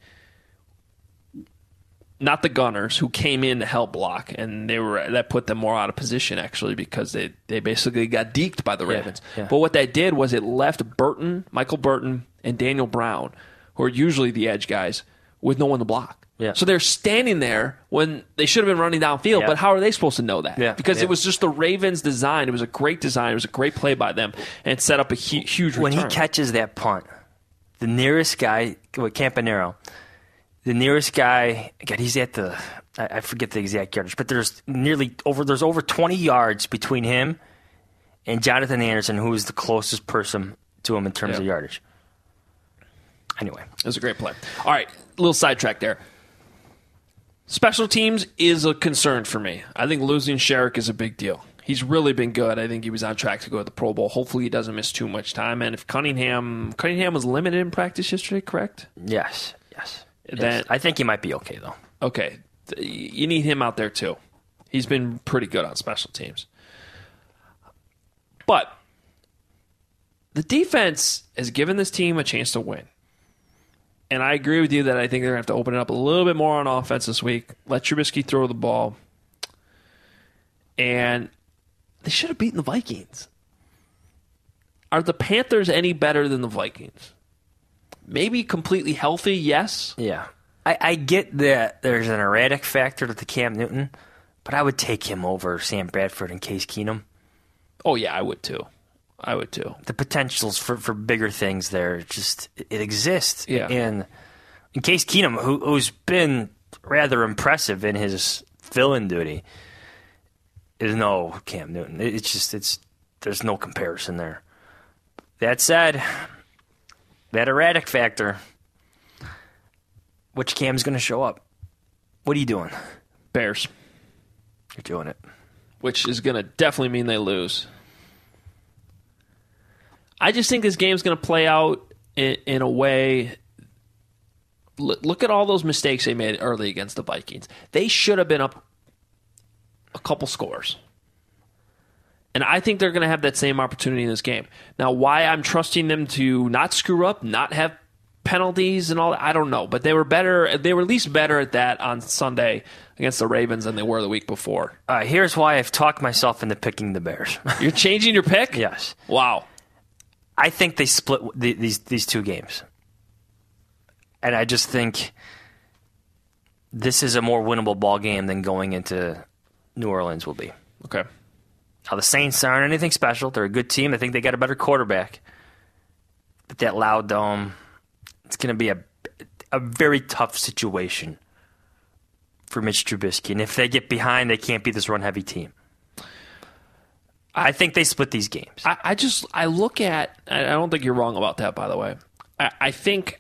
G: not the gunners who came in to help block, and they were that put them more out of position actually because they, they basically got deked by the Ravens.
H: Yeah, yeah.
G: But what that did was it left Burton, Michael Burton, and Daniel Brown, who are usually the edge guys, with no one to block.
H: Yeah.
G: So they're standing there when they should have been running downfield,
H: yeah.
G: but how are they supposed to know that?
H: Yeah,
G: because
H: yeah.
G: it was just the Ravens' design. It was a great design. It was a great play by them, and it set up a hu- huge
H: When
G: return.
H: he catches that punt, the nearest guy, with Campanaro, the nearest guy, God, he's at the, I, I forget the exact yardage, but there's nearly over, there's over twenty yards between him and Jonathan Anderson, who is the closest person to him in terms
G: yeah.
H: of yardage. Anyway.
G: It was a great play. All right, a little sidetrack there. Special teams is a concern for me. I think losing Sherrick is a big deal. He's really been good. I think he was on track to go to the Pro Bowl. Hopefully he doesn't miss too much time. And if Cunningham, Cunningham was limited in practice yesterday, correct?
H: Yes, yes.
G: Then,
H: yes. I think he might be okay, though.
G: Okay. You need him out there, too. He's been pretty good on special teams. But the defense has given this team a chance to win. And I agree with you that I think they're going to have to open it up a little bit more on offense this week. Let Trubisky throw the ball. And they should have beaten the Vikings. Are the Panthers any better than the Vikings? Maybe completely healthy, yes.
H: Yeah. I, I get that there's an erratic factor to the Cam Newton, but I would take him over Sam Bradford and Case Keenum.
G: Oh, yeah, I would too. I would too.
H: The potentials for, for bigger things there, just it exists.
G: Yeah.
H: And in Case Keenum, who, who's been rather impressive in his fill-in duty, is no Cam Newton. It's just it's there's no comparison there. That said, that erratic factor, which Cam's going to show up? What are you doing?
G: Bears.
H: You're doing it.
G: Which is going to definitely mean they lose. I just think this game's going to play out in, in a way. Look, look at all those mistakes they made early against the Vikings. They should have been up a couple scores. And I think they're going to have that same opportunity in this game. Now, why I'm trusting them to not screw up, not have penalties and all that, I don't know. But they were better. They were at least better at that on Sunday against the Ravens than they were the week before.
H: All right, here's why I've talked myself into picking the Bears.
G: You're changing your pick?
H: Yes.
G: Wow.
H: I think they split the, these these two games. And I just think this is a more winnable ball game than going into New Orleans will be.
G: Okay.
H: Now, the Saints aren't anything special. They're a good team. I think they got a better quarterback. But that Loud Dome, it's going to be a, a very tough situation for Mitch Trubisky. And if they get behind, they can't be this run-heavy team. I think they split these games.
G: I, I just, I look at, I don't think you're wrong about that, by the way. I, I think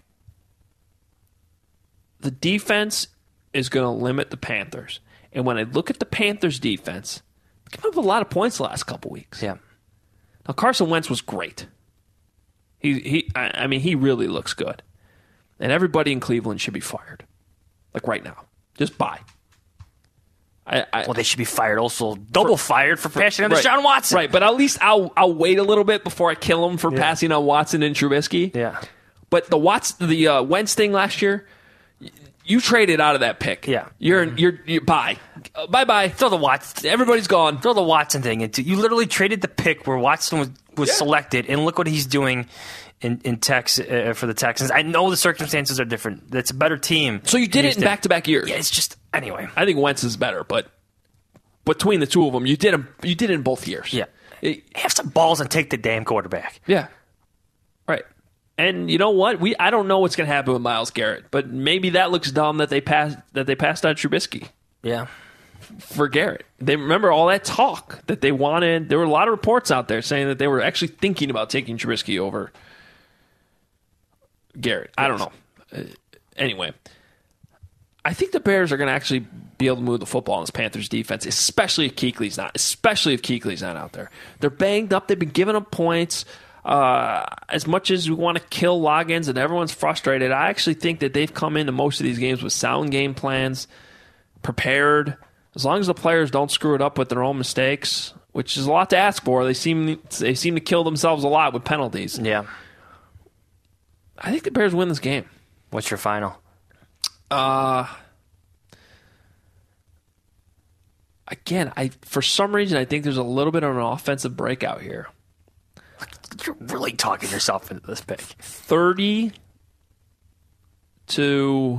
G: the defense is going to limit the Panthers. And when I look at the Panthers' defense, they've given up a lot of points the last couple weeks.
H: Yeah.
G: Now, Carson Wentz was great. He, he, I, I mean, he really looks good. And everybody in Cleveland should be fired. Like right now. Just bye. I, I,
H: well, they should be fired also. Double
G: for,
H: fired for, for passing on
G: right,
H: Deshaun Watson.
G: Right, but at least I'll I'll wait a little bit before I kill him for
H: yeah.
G: passing on Watson and Trubisky.
H: Yeah.
G: But the Watts, the uh, Wentz thing last year, You traded out of that pick.
H: Yeah.
G: You're you're, you're bye. Uh, bye bye.
H: Throw the Watson.
G: Everybody's gone.
H: Throw the Watson thing into. You literally traded the pick where Watson was, was
G: Yeah.
H: selected, and look what he's doing in in Tex uh, for the Texans. I know the circumstances are different. That's a better team.
G: So you did it in back to back years.
H: Yeah, it's just anyway.
G: I think Wentz is better, but between the two of them, you did them. You did it in both years.
H: Yeah.
G: It-
H: Have some balls and take the damn quarterback.
G: yeah. Right. And you know what? We I don't know what's going to happen with Myles Garrett, but maybe that looks dumb that they passed that they passed on Trubisky
H: Yeah.
G: for Garrett. They remember all that talk that they wanted. There were a lot of reports out there saying that they were actually thinking about taking Trubisky over Garrett. I don't know. Uh, anyway, I think the Bears are going to actually be able to move the football in this Panthers defense, especially if Kuechly's not. Especially if Kuechly's not out there. They're banged up. They've been giving up points. Uh, as much as we want to kill logins and everyone's frustrated, I actually think that they've come into most of these games with sound game plans, prepared. As long as the players don't screw it up with their own mistakes, which is a lot to ask for. They seem they seem to kill themselves a lot with penalties.
H: Yeah.
G: I think the Bears win this game.
H: What's your final?
G: Uh, again, I for some reason I think there's a little bit of an offensive breakout here.
H: You're really talking yourself into this pick.
G: Thirty to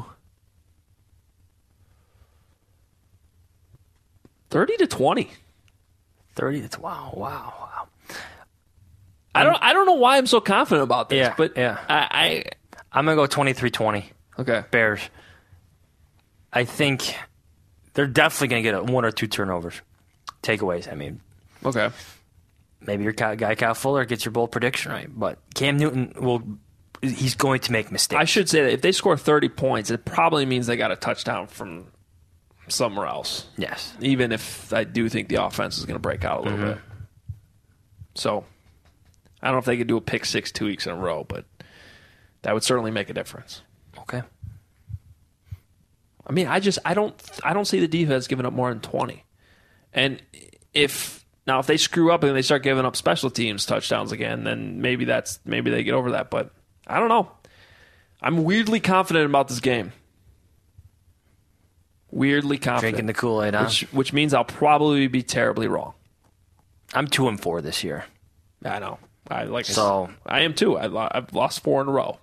G: thirty to twenty.
H: Thirty to wow, wow, wow.
G: I don't. I don't know why I'm so confident about this,
H: Yeah,
G: but
H: yeah.
G: I, I
H: I'm gonna go twenty-three twenty.
G: Okay.
H: Bears. I think they're definitely gonna get a, one or two turnovers, takeaways. I mean,
G: okay.
H: Maybe your guy Kyle Fuller gets your bold prediction right, but Cam Newton will. He's going to make mistakes.
G: I should say that if they score thirty points, it probably means they got a touchdown from somewhere else.
H: Yes.
G: Even if I do think the offense is going to break out a little
H: Mhm.
G: bit. So, I don't know if they could do a pick six two weeks in a row, but that would certainly make a difference.
H: Okay.
G: I mean, I just I don't I don't see the defense giving up more than twenty. And if now if they screw up and they start giving up special teams touchdowns again, then maybe that's maybe they get over that, but I don't know. I'm weirdly confident about this game. Weirdly confident.
H: Drinking the Kool-Aid, huh?
G: Which, which means I'll probably be terribly wrong.
H: I'm two and four this year.
G: I know. I like.
H: So-
G: I am too. I lo- I've lost four in a row.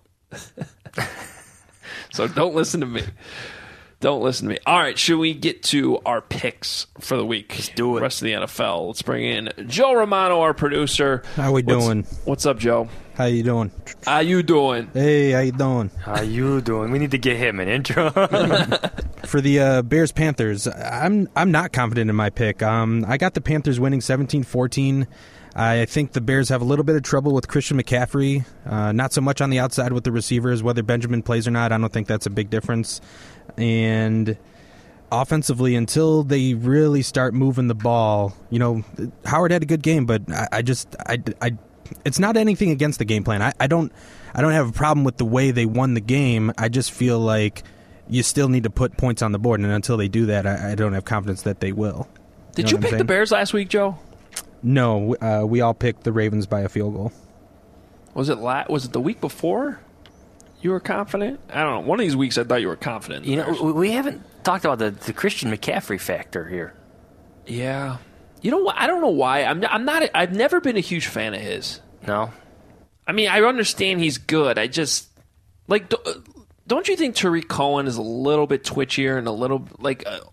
G: So don't listen to me. Don't listen to me. All right, should we get to our picks for the week? Let's
H: do it.
G: Rest of the N F L. Let's bring in Joe Romano, our producer.
I: How we
G: What's-
I: doing?
G: What's up, Joe?
I: How you doing?
G: How you doing?
I: Hey, how you doing?
H: How you doing? We need to get him an intro.
I: For the uh, Bears Panthers, I'm I'm not confident in my pick. Um, I got the Panthers winning seventeen fourteen. I think the Bears have a little bit of trouble with Christian McCaffrey. Uh, not so much on the outside with the receivers, whether Benjamin plays or not. I don't think that's a big difference. And offensively, until they really start moving the ball, you know, Howard had a good game, but I, I just I, I it's not anything against the game plan. I, I don't I don't have a problem with the way they won the game. I just feel like you still need to put points on the board, and until they do that, I, I don't have confidence that they will.
G: Did
I: know
G: you
I: what I'm
G: pick the
I: saying?
G: Bears last week, Joe?
I: No, uh, we all picked the Ravens by a field goal.
G: Was it la- Was it the week before? You were confident? I don't know. One of these weeks, I thought you were confident. in the
H: You know,
G: Bears.
H: we- we haven't talked about the, the Christian McCaffrey factor here.
G: Yeah. You know what? I don't know why. I'm not, I'm not. I've never been a huge fan of his.
H: No.
G: I mean, I understand he's good. I just like. do- Don't you think Tariq Cohen is a little bit twitchier and a little like? Uh,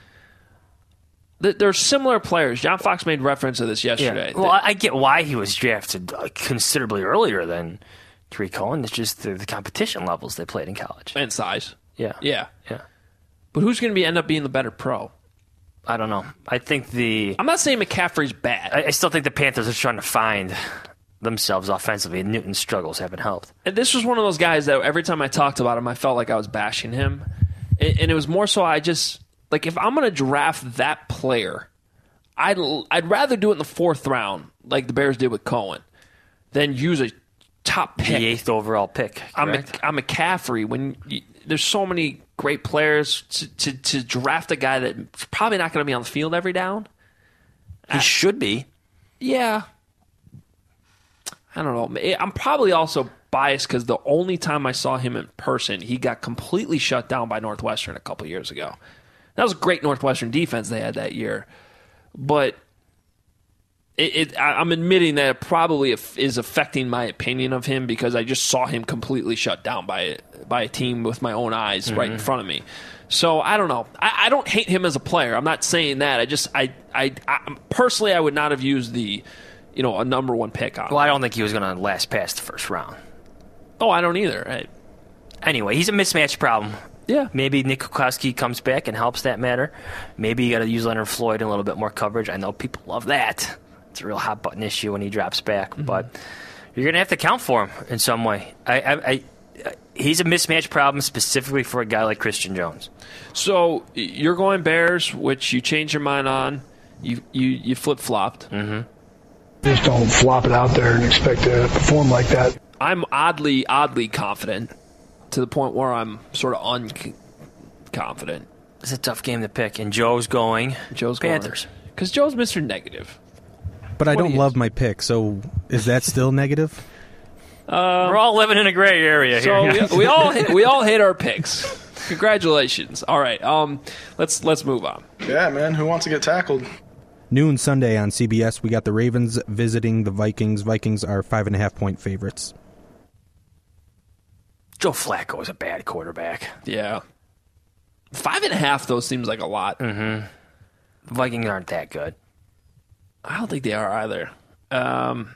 G: th- they're similar players. John Fox made reference to this yesterday.
H: Yeah. Well, I I get why he was drafted uh, considerably earlier than Tariq Cohen. It's just the, the competition levels they played in college.
G: And size.
H: Yeah.
G: Yeah.
H: Yeah.
G: But who's going to be end up being the better pro?
H: I don't know. I think the...
G: I'm not saying McCaffrey's bad.
H: I, I still think the Panthers are trying to find themselves offensively, and Newton's struggles haven't helped.
G: And this was one of those guys that every time I talked about him, I felt like I was bashing him. And, and it was more so I just... Like, if I'm going to draft that player, I'd, I'd rather do it in the fourth round, like the Bears did with Cohen, than use a top pick.
H: The eighth overall pick,
G: I'm,
H: correct?
G: I'm McCaffrey. When you, there's so many great players to, to, to draft a guy that's probably not going to be on the field every down.
H: He should be.
G: Yeah. I don't know. I'm probably also biased because the only time I saw him in person, he got completely shut down by Northwestern a couple years ago. That was a great Northwestern defense they had that year. But it, it, I, I'm admitting that it probably is affecting my opinion of him because I just saw him completely shut down by, by a team with my own eyes mm-hmm. right in front of me. So I don't know. I, I don't hate him as a player. I'm not saying that. I just I, I I personally I would not have used the you know a number one pick on.
H: Well, I don't think he was going to last past the first round.
G: Oh, I don't either. I,
H: anyway, he's a mismatch problem.
G: Yeah.
H: Maybe Nick Kwiatkowski comes back and helps that matter. Maybe you got to use Leonard Floyd in a little bit more coverage. I know people love that. It's a real hot button issue when he drops back, mm-hmm. but you're going to have to account for him in some way. I. I, I He's a mismatch problem specifically for a guy like Christian Jones.
G: So you're going Bears, which you changed your mind on. You you, you flip-flopped.
H: Mm-hmm.
C: Just don't flop it out there and expect to perform like that.
G: I'm oddly, oddly confident to the point where I'm sort of unconfident.
H: It's a tough game to pick, and Joe's going
G: Joe's
H: Panthers.
G: Because Joe's Mister Negative.
I: But I
G: What
I: don't
G: do you-
I: love my pick, so is that still negative?
G: Uh,
H: We're all living in a gray area
G: so
H: here.
G: we, we all hit, we all hit our picks. Congratulations. All right, um, let's let's move on.
F: Yeah, man. Who wants to get tackled?
I: Noon Sunday on C B S, we got the Ravens visiting the Vikings. Vikings are five and a half point favorites.
H: Joe Flacco is a bad quarterback.
G: Yeah, five and a half though seems like a lot.
H: Mm-hmm. The Vikings aren't that good.
G: I don't think they are either. Um,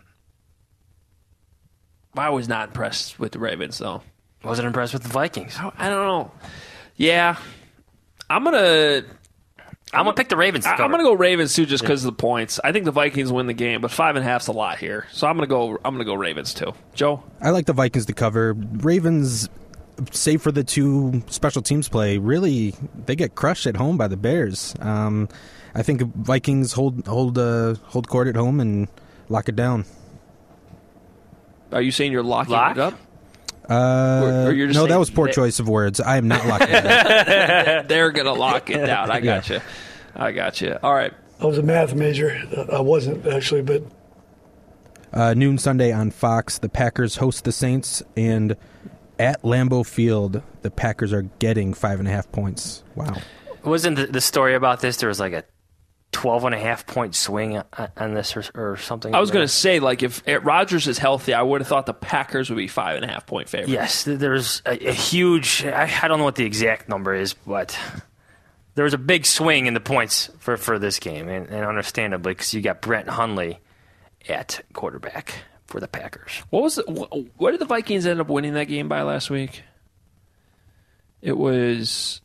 G: I was not impressed with the Ravens though.
H: Wasn't impressed with the Vikings.
G: I, I don't know. Yeah, I'm gonna.
H: I'm gonna pick the Ravens. To
G: I,
H: cover.
G: I'm gonna go Ravens too, just because yeah. of the points. I think the Vikings win the game, but five and a half's a lot here, so I'm gonna go. I'm gonna go Ravens too. Joe,
I: I like the Vikings to cover. Ravens, save for the two special teams play, really they get crushed at home by the Bears. Um, I think Vikings hold hold uh, hold court at home and lock it down.
G: Are you saying you're locking
H: Lock?
G: it up?
I: Uh,
G: Or- or you're just
I: no, that
G: saying
I: was poor
G: they-
I: choice of words. I am not locking it down.
G: They're gonna lock it down. I got you. I got you. All right.
C: I was a math major. I wasn't, actually, but
I: Uh, noon Sunday on Fox, the Packers host the Saints, and at Lambeau Field, the Packers are getting five and a half points. Wow.
H: Wasn't the, the story about this? There was like a twelve and a half point swing on, on this or, or something.
G: I was going to say, like, if Rodgers is healthy, I would have thought the Packers would be five and a half point favorites.
H: Yes, there's a, a huge. I, I don't know what the exact number is, but there was a big swing in the points for, for this game, and, and understandably, because you got Brett Hundley at quarterback for the Packers.
G: What was it? Wh- What did the Vikings end up winning that game by last week? It was.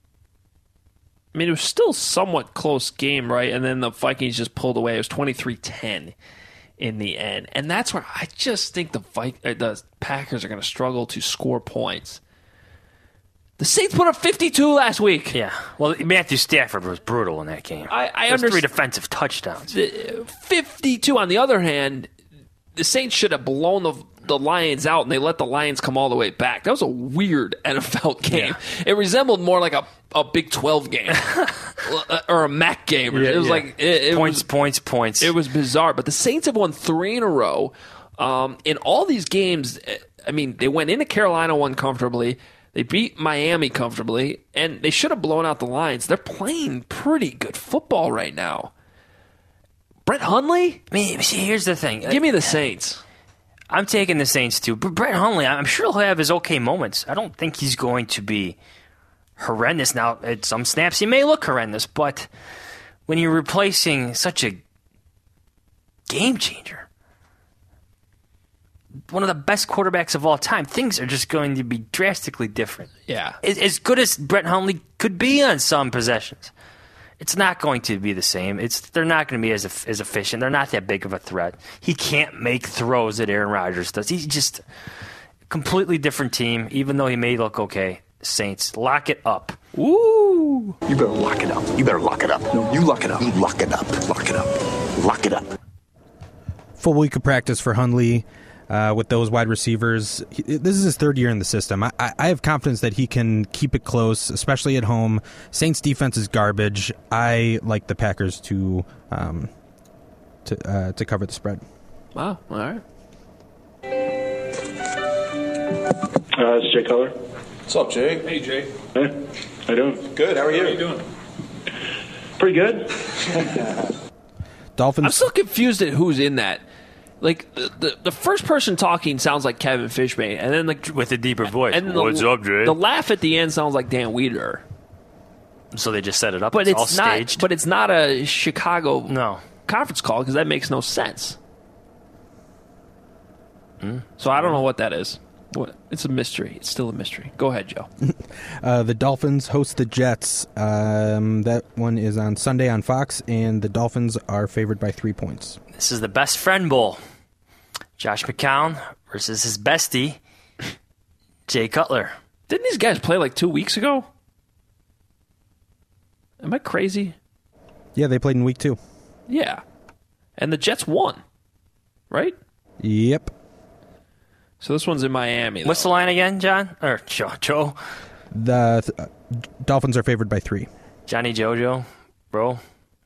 G: I mean, it was still a somewhat close game, right? And then the Vikings just pulled away. It was twenty-three ten in the end. And that's where I just think the Vik- uh, the Packers are going to struggle to score points. The Saints put up fifty-two last week.
H: Yeah. Well, Matthew Stafford was brutal in that game.
G: I, I
H: There's
G: understand.
H: three defensive touchdowns.
G: The- fifty-two. On the other hand, the Saints should have blown the the Lions out, and they let the Lions come all the way back. That was a weird N F L game. Yeah. It resembled more like a, a Big twelve game or a M A C game.
H: Yeah,
G: it was
H: yeah.
G: like it, it
H: points,
G: was,
H: points, points.
G: It was bizarre. But the Saints have won three in a row. Um, in all these games, I mean, they went into Carolina, won comfortably. They beat Miami comfortably, and they should have blown out the Lions. They're playing pretty good football right now. Brett Hundley?
H: I mean, see, here's the thing.
G: Give me the Saints.
H: I'm taking the Saints too. But Brett Hundley, I'm sure he'll have his okay moments. I don't think he's going to be horrendous. Now, at some snaps, he may look horrendous, but when you're replacing such a game changer, one of the best quarterbacks of all time, things are just going to be drastically different.
G: Yeah.
H: As, as good as Brett Hundley could be on some possessions, it's not going to be the same. It's they're not going to be as as efficient. They're not that big of a threat. He can't make throws that Aaron Rodgers does. He's just a completely different team, even though he may look okay. Saints, lock it up.
G: Ooh.
J: You better lock it up. You better lock it up. No, you lock it up. You lock it up. Lock it up. Lock it up.
I: Full week of practice for Hundley. Uh, with those wide receivers. He, this is his third year in the system. I, I, I have confidence that he can keep it close, especially at home. Saints defense is garbage. I like the Packers to um, to uh, to cover the spread.
G: Wow. All right.
K: Uh, it's Jay Cutler.
L: What's up, Jay?
M: Hey, Jay.
K: Hey, how you doing?
L: Good. How are you?
M: How are you doing?
K: Pretty good.
I: Dolphins.
G: I'm still confused at who's in that. Like the, the the first person talking sounds like Kevin Fishbane, and then like
H: with a deeper voice.
G: And the,
H: What's up, Jay?
G: The laugh at the end sounds like Dan Weeder.
H: So they just set it up.
G: But
H: it's,
G: it's,
H: all
G: not.
H: staged.
G: But it's not a Chicago
H: no.
G: conference call because that makes no sense.
H: Mm.
G: So I don't know what that is. What? It's a mystery. It's still a mystery. Go ahead, Joe.
I: uh, the Dolphins host the Jets. Um, that one is on Sunday on Fox, and the Dolphins are favored by three points.
H: This is the best friend bowl. Josh McCown versus his bestie, Jay Cutler.
G: Didn't these guys play like two weeks ago? Am I crazy?
I: Yeah, they played in week two.
G: Yeah. And the Jets won, right?
I: Yep.
G: So this one's in Miami, though.
H: What's the line again, John? Or Joe? Joe?
I: The uh, Dolphins are favored by three.
H: Johnny Jojo, bro.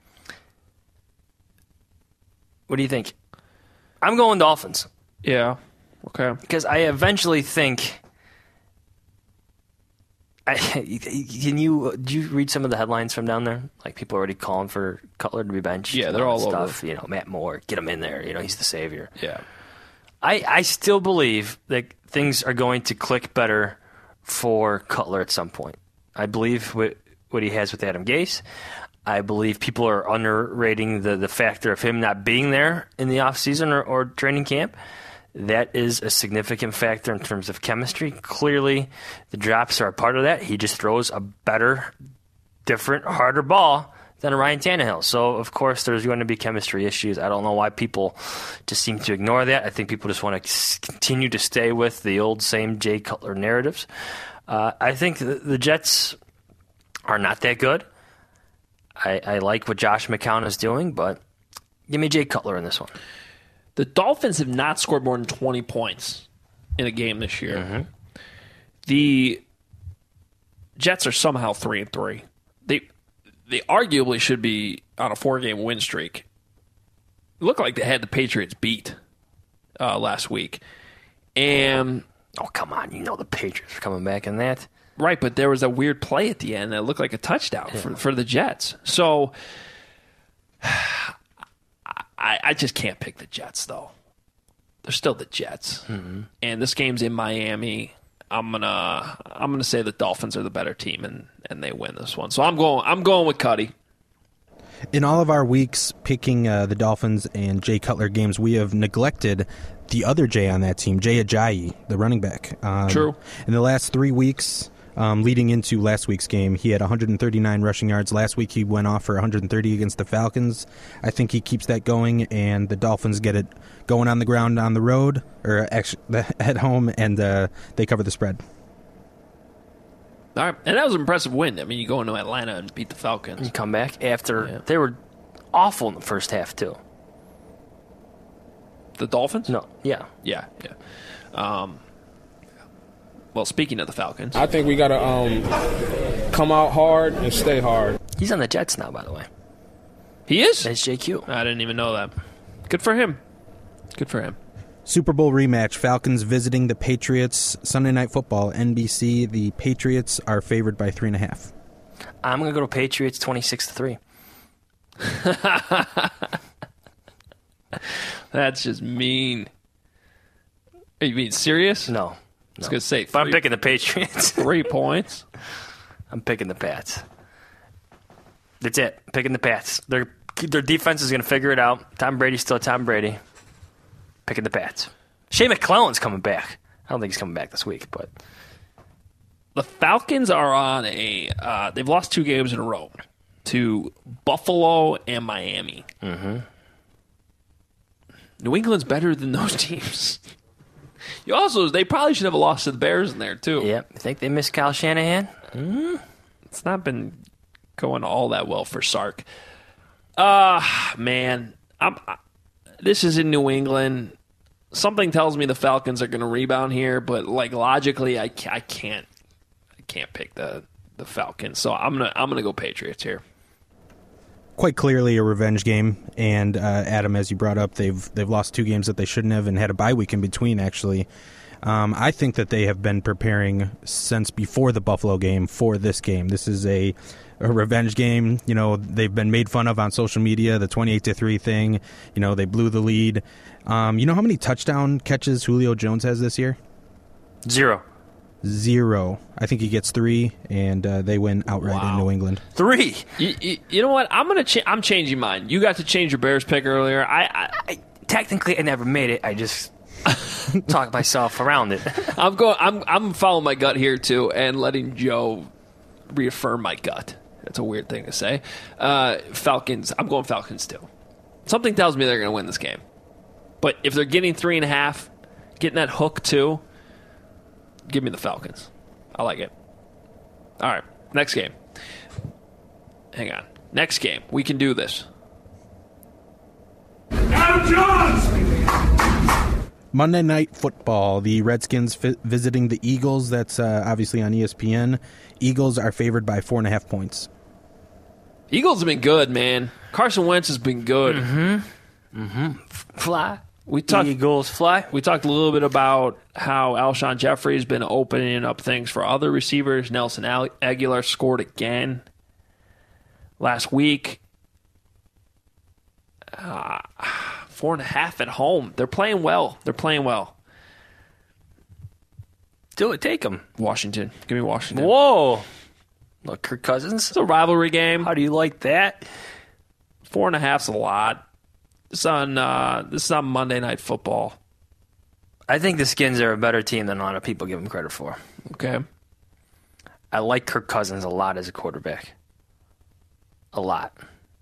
H: What do you think? I'm going Dolphins.
G: Yeah. Okay.
H: Because I eventually think... I, can you do you read some of the headlines from down there? Like people already calling for Cutler to be benched.
G: Yeah, they're all
H: stuff.
G: over.
H: You know, Matt Moore, get him in there. You know, he's the savior.
G: Yeah.
H: I I still believe that things are going to click better for Cutler at some point. I believe what what he has with Adam Gase. I believe people are underrating the, the factor of him not being there in the offseason or, or training camp. That is a significant factor in terms of chemistry. Clearly, the drops are a part of that. He just throws a better, different, harder ball than a Ryan Tannehill. So, of course, there's going to be chemistry issues. I don't know why people just seem to ignore that. I think people just want to continue to stay with the old same Jay Cutler narratives. Uh, I think the, the Jets are not that good. I, I like what Josh McCown is doing, but give me Jay Cutler in this one.
G: The Dolphins have not scored more than twenty points in a game this year.
H: Mm-hmm.
G: The Jets are somehow three and three. They they arguably should be on a four-game win streak. It looked like they had the Patriots beat uh, last week. And
H: oh, come on. You know the Patriots are coming back in that.
G: Right, but there was a weird play at the end that looked like a touchdown
H: yeah.
G: for, for the Jets. So I, I just can't pick the Jets, though. They're still the Jets.
H: Mm-hmm.
G: And this game's in Miami. I'm gonna I'm gonna say the Dolphins are the better team and, and they win this one. So I'm going I'm going with Cuddy.
I: In all of our weeks picking uh, the Dolphins and Jay Cutler games, we have neglected the other Jay on that team, Jay Ajayi, the running back. Um,
G: True.
I: In the last three weeks, um, leading into last week's game, he had one hundred thirty-nine rushing yards. Last week he went off for one hundred thirty against the Falcons. I think he keeps that going, and the Dolphins get it going on the ground on the road, or actually at home, and uh, they cover the spread.
G: All right. And that was an impressive win. I mean, you go into Atlanta and beat the Falcons.
H: You come back after yeah. they were awful in the first half, too.
G: The Dolphins?
H: No. Yeah.
G: Yeah, yeah. Um, well, speaking of the Falcons.
M: I think we got to um, come out hard and stay hard.
H: He's on the Jets now, by the way.
G: He is?
H: That's J Q.
G: I didn't even know that. Good for him. Good for him.
I: Super Bowl rematch, Falcons visiting the Patriots. Sunday Night Football, N B C. The Patriots are favored by three and a half.
H: I'm going to go to Patriots twenty-six to three.
G: That's just mean. Are you being serious?
H: No.
G: I was going to say
H: But I'm picking the Patriots.
G: Three points?
H: I'm picking the Pats. That's it. Picking the Pats. Their their defense is going to figure it out. Tom Brady's still Tom Brady. Picking the Pats. Shea McClellan's coming back. I don't think he's coming back this week, but
G: the Falcons are on a. Uh, they've lost two games in a row to Buffalo and Miami.
H: Mm-hmm.
G: New England's better than those teams. You also, they probably should have lost to the Bears in there too.
H: Yep. You think they missed Kyle Shanahan?
G: Mm-hmm. It's not been going all that well for Sark. Ah, uh, man, I'm. I, this is in New England. Something tells me the Falcons are going to rebound here, but like logically, I, I can't. I can't pick the the Falcons, so I'm gonna I'm gonna go Patriots here.
I: Quite clearly a revenge game, and uh, Adam, as you brought up, they've they've lost two games that they shouldn't have, and had a bye week in between. Actually, Um, I think that they have been preparing since before the Buffalo game for this game. This is a, a revenge game. You know, they've been made fun of on social media, the twenty-eight to three thing. You know, they blew the lead. Um, you know how many touchdown catches Julio Jones has this year?
H: Zero.
I: Zero. I think he gets three, and uh, they win outright
G: Wow.
I: in New England.
H: Three.
G: You, you, you know what? I'm gonna. Cha- I'm changing mine. You got to change your Bears pick earlier. I. I,
H: I technically, I never made it. I just talked myself around it.
G: I'm going. I'm. I'm following my gut here too, and letting Joe reaffirm my gut. That's a weird thing to say. Uh, Falcons. I'm going Falcons too. Something tells me they're going to win this game. But if they're getting three and a half, getting that hook too, give me the Falcons. I like it. All right, next game. Hang on. Next game. We can do this.
B: Now, Jones!
I: Monday Night Football. The Redskins fi- visiting the Eagles. That's uh, obviously on E S P N. Eagles are favored by four and a half points.
G: Eagles have been good, man. Carson Wentz has been good.
H: Mm-hmm. Mm-hmm. Fly.
G: We talked
H: Eagles fly.
G: We talked a little bit about how Alshon Jeffrey has been opening up things for other receivers. Nelson Aguilar scored again last week. Uh, four and a half at home. They're playing well. They're playing well.
H: Do it. Take them.
G: Washington. Give me Washington.
H: Whoa. Look, Kirk Cousins.
G: It's a rivalry game.
H: How do you like that?
G: Four and a half's a lot. This on uh, this is on Monday Night Football.
H: I think the Skins are a better team than a lot of people give them credit for.
G: Okay.
H: I like Kirk Cousins a lot as a quarterback. A lot.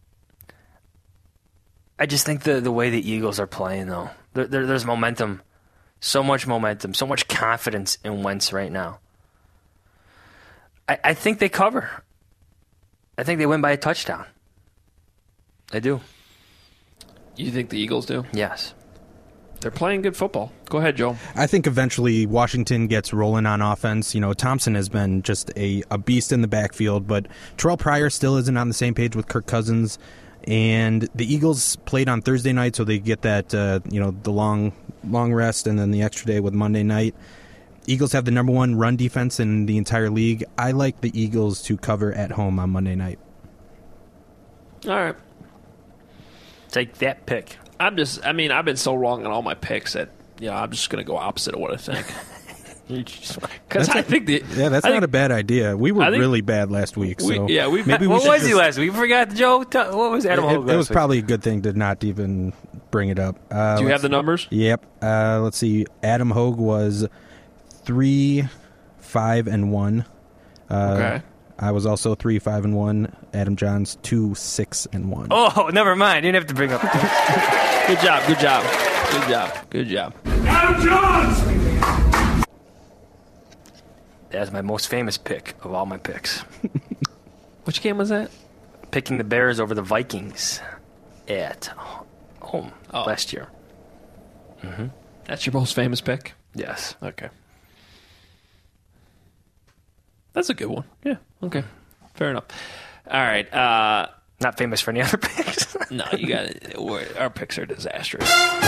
H: I just think the the way the Eagles are playing, though, there, there, there's momentum. So much momentum. So much confidence in Wentz right now. I, I think they cover. I think they win by a touchdown. I do.
G: You think the Eagles do?
H: Yes.
G: They're playing good football. Go ahead, Joe.
I: I think eventually Washington gets rolling on offense. You know, Thompson has been just a, a beast in the backfield, but Terrell Pryor still isn't on the same page with Kirk Cousins. And the Eagles played on Thursday night, so they get that, uh, you know, the long long rest and then the extra day with Monday night. Eagles have the number one run defense in the entire league. I like the Eagles to cover at home on Monday night.
G: All right.
H: Take that pick.
G: I'm just, I mean, I've been so wrong on all my picks that, you know, I'm just going to go opposite of what I think. Because I
I: a,
G: think the.
I: Yeah, that's
G: I
I: not
G: think,
I: a bad idea. We were
G: think,
I: really bad last week.
G: We,
I: so
G: yeah, we've
I: maybe
G: had,
I: we
H: What
I: should
H: was
I: just,
H: he last week? We forgot, Joe? What was Adam
I: It,
H: Hogue
I: it, it was
H: week?
I: probably a good thing to not even bring it up. Uh,
G: Do you have the numbers?
I: Yep. Uh, let's see. Adam Hogue was three, five, and one. Uh,
G: okay.
I: I was also three, five, and one. Adam Johns two, six, and one.
H: Oh, never mind. You didn't have to bring up.
G: Good job. Good job. Good job. Good job.
B: Now, Jones!
H: That's my most famous pick of all my picks.
G: Which game was that?
H: Picking the Bears over the Vikings at home
G: oh.
H: last year.
G: Mm-hmm. That's your most famous pick?
H: Yes.
G: Okay. That's a good one. Yeah. Okay. Fair enough. All right. Uh,
H: Not famous for any other picks.
G: no, you got it. We're, our picks are disastrous.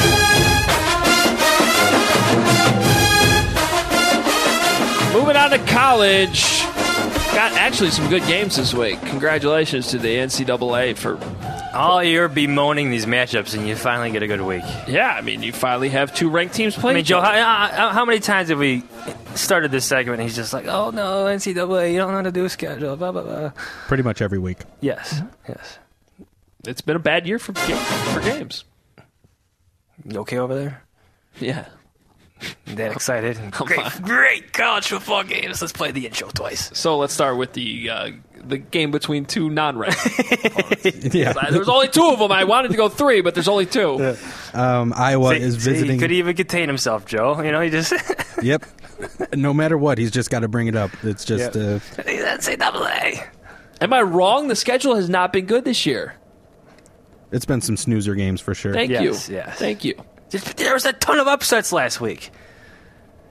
G: Moving on to college. Got actually some good games this week. Congratulations to the N C double A for
H: all year bemoaning these matchups, and you finally get a good week.
G: Yeah, I mean, you finally have two ranked teams playing.
H: I mean, Joe, how, how, how many times have we started this segment and he's just like, oh, no, N C double A, you don't know how to do a schedule, blah, blah, blah.
I: Pretty much every week.
H: Yes, yes.
G: It's been a bad year for, for games.
H: You okay over there?
G: Yeah.
H: That excited.
G: Come
H: great,
G: on.
H: great college football games. Let's play the intro twice.
G: So let's start with the uh, the game between two non-ranked.
I: Yeah.
G: There's only two of them. I wanted to go three, but there's only two.
I: Yeah. Um, Iowa
H: see,
I: is visiting.
H: See, he could even contain himself, Joe. You know, he just.
I: Yep. No matter what, he's just got to bring it up. It's just.
H: Yep.
I: Uh,
H: N C double A.
G: Am I wrong? The schedule has not been good this year.
I: It's been some snoozer games for sure.
G: Thank
H: yes,
G: you.
H: Yes.
G: Thank you.
H: There was a ton of upsets last week.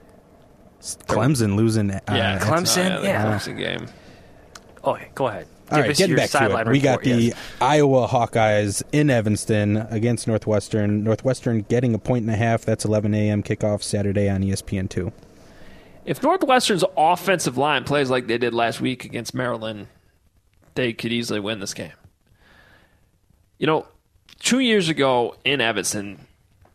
I: Clemson losing. Uh,
H: Yeah, Clemson.
G: Uh, yeah, the
H: yeah.
G: Clemson game.
H: Oh, go ahead.
I: All right, getting back to it, we got the
H: yes.
I: Iowa Hawkeyes in Evanston against Northwestern. Northwestern getting a point and a half. That's eleven a.m. kickoff Saturday on E S P N two.
G: If Northwestern's offensive line plays like they did last week against Maryland, they could easily win this game. You know, two years ago in Evanston,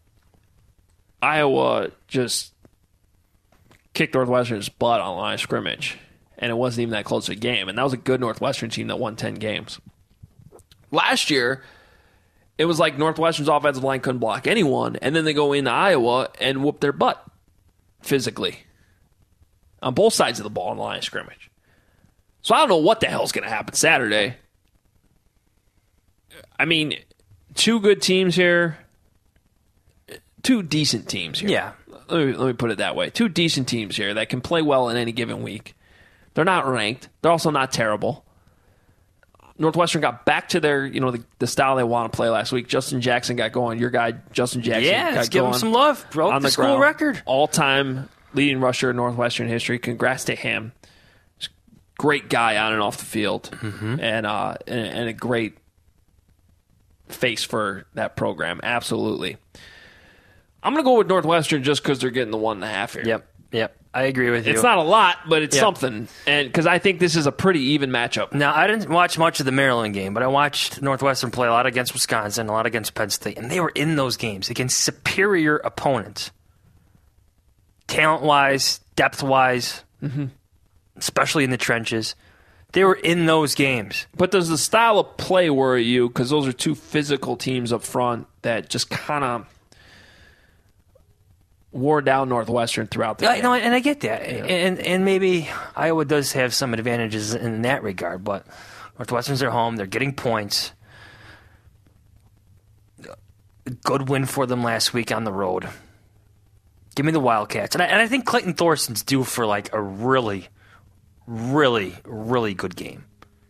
G: Iowa just kicked Northwestern's butt on the line of scrimmage, and it wasn't even that close of a game. And that was a good Northwestern team that won ten games. Last year, it was like Northwestern's offensive line couldn't block anyone, and then they go into Iowa and whoop their butt physically on both sides of the ball in the line of scrimmage. So I don't know what the hell's going to happen Saturday. I mean, two good teams here. Two decent teams here.
H: Yeah.
G: Let me, let me put it that way. Two decent teams here that can play well in any given week. They're not ranked. They're also not terrible. Northwestern got back to their, you know, the, the style they want to play last week. Justin Jackson got going. Your guy, Justin Jackson,
H: yeah,
G: got
H: let's give
G: going
H: him some love. Broke
G: on
H: the,
G: the
H: school
G: ground.
H: record.
G: All-time leading rusher in Northwestern history. Congrats to him. Great guy on and off the field,
H: mm-hmm.
G: and, uh, and and a great face for that program. Absolutely. I'm going to go with Northwestern just because they're getting the one and a half here.
H: Yep, yep. I agree with you.
G: It's not a lot, but it's
H: yep.
G: something, and because I think this is a pretty even matchup.
H: Now, I didn't watch much of the Maryland game, but I watched Northwestern play a lot against Wisconsin, a lot against Penn State, and they were in those games against superior opponents. Talent-wise, depth-wise,
G: mm-hmm.
H: especially in the trenches. They were in those games.
G: But does the style of play worry you? Because those are two physical teams up front that just kind of wore down Northwestern throughout the
H: yeah,
G: game.
H: No, and I get that.
G: Yeah.
H: And and maybe Iowa does have some advantages in that regard, but Northwestern's at home. They're getting points. Good win for them last week on the road. Give me the Wildcats. And I, and I think Clayton Thorson's due for like a really, really, really good game.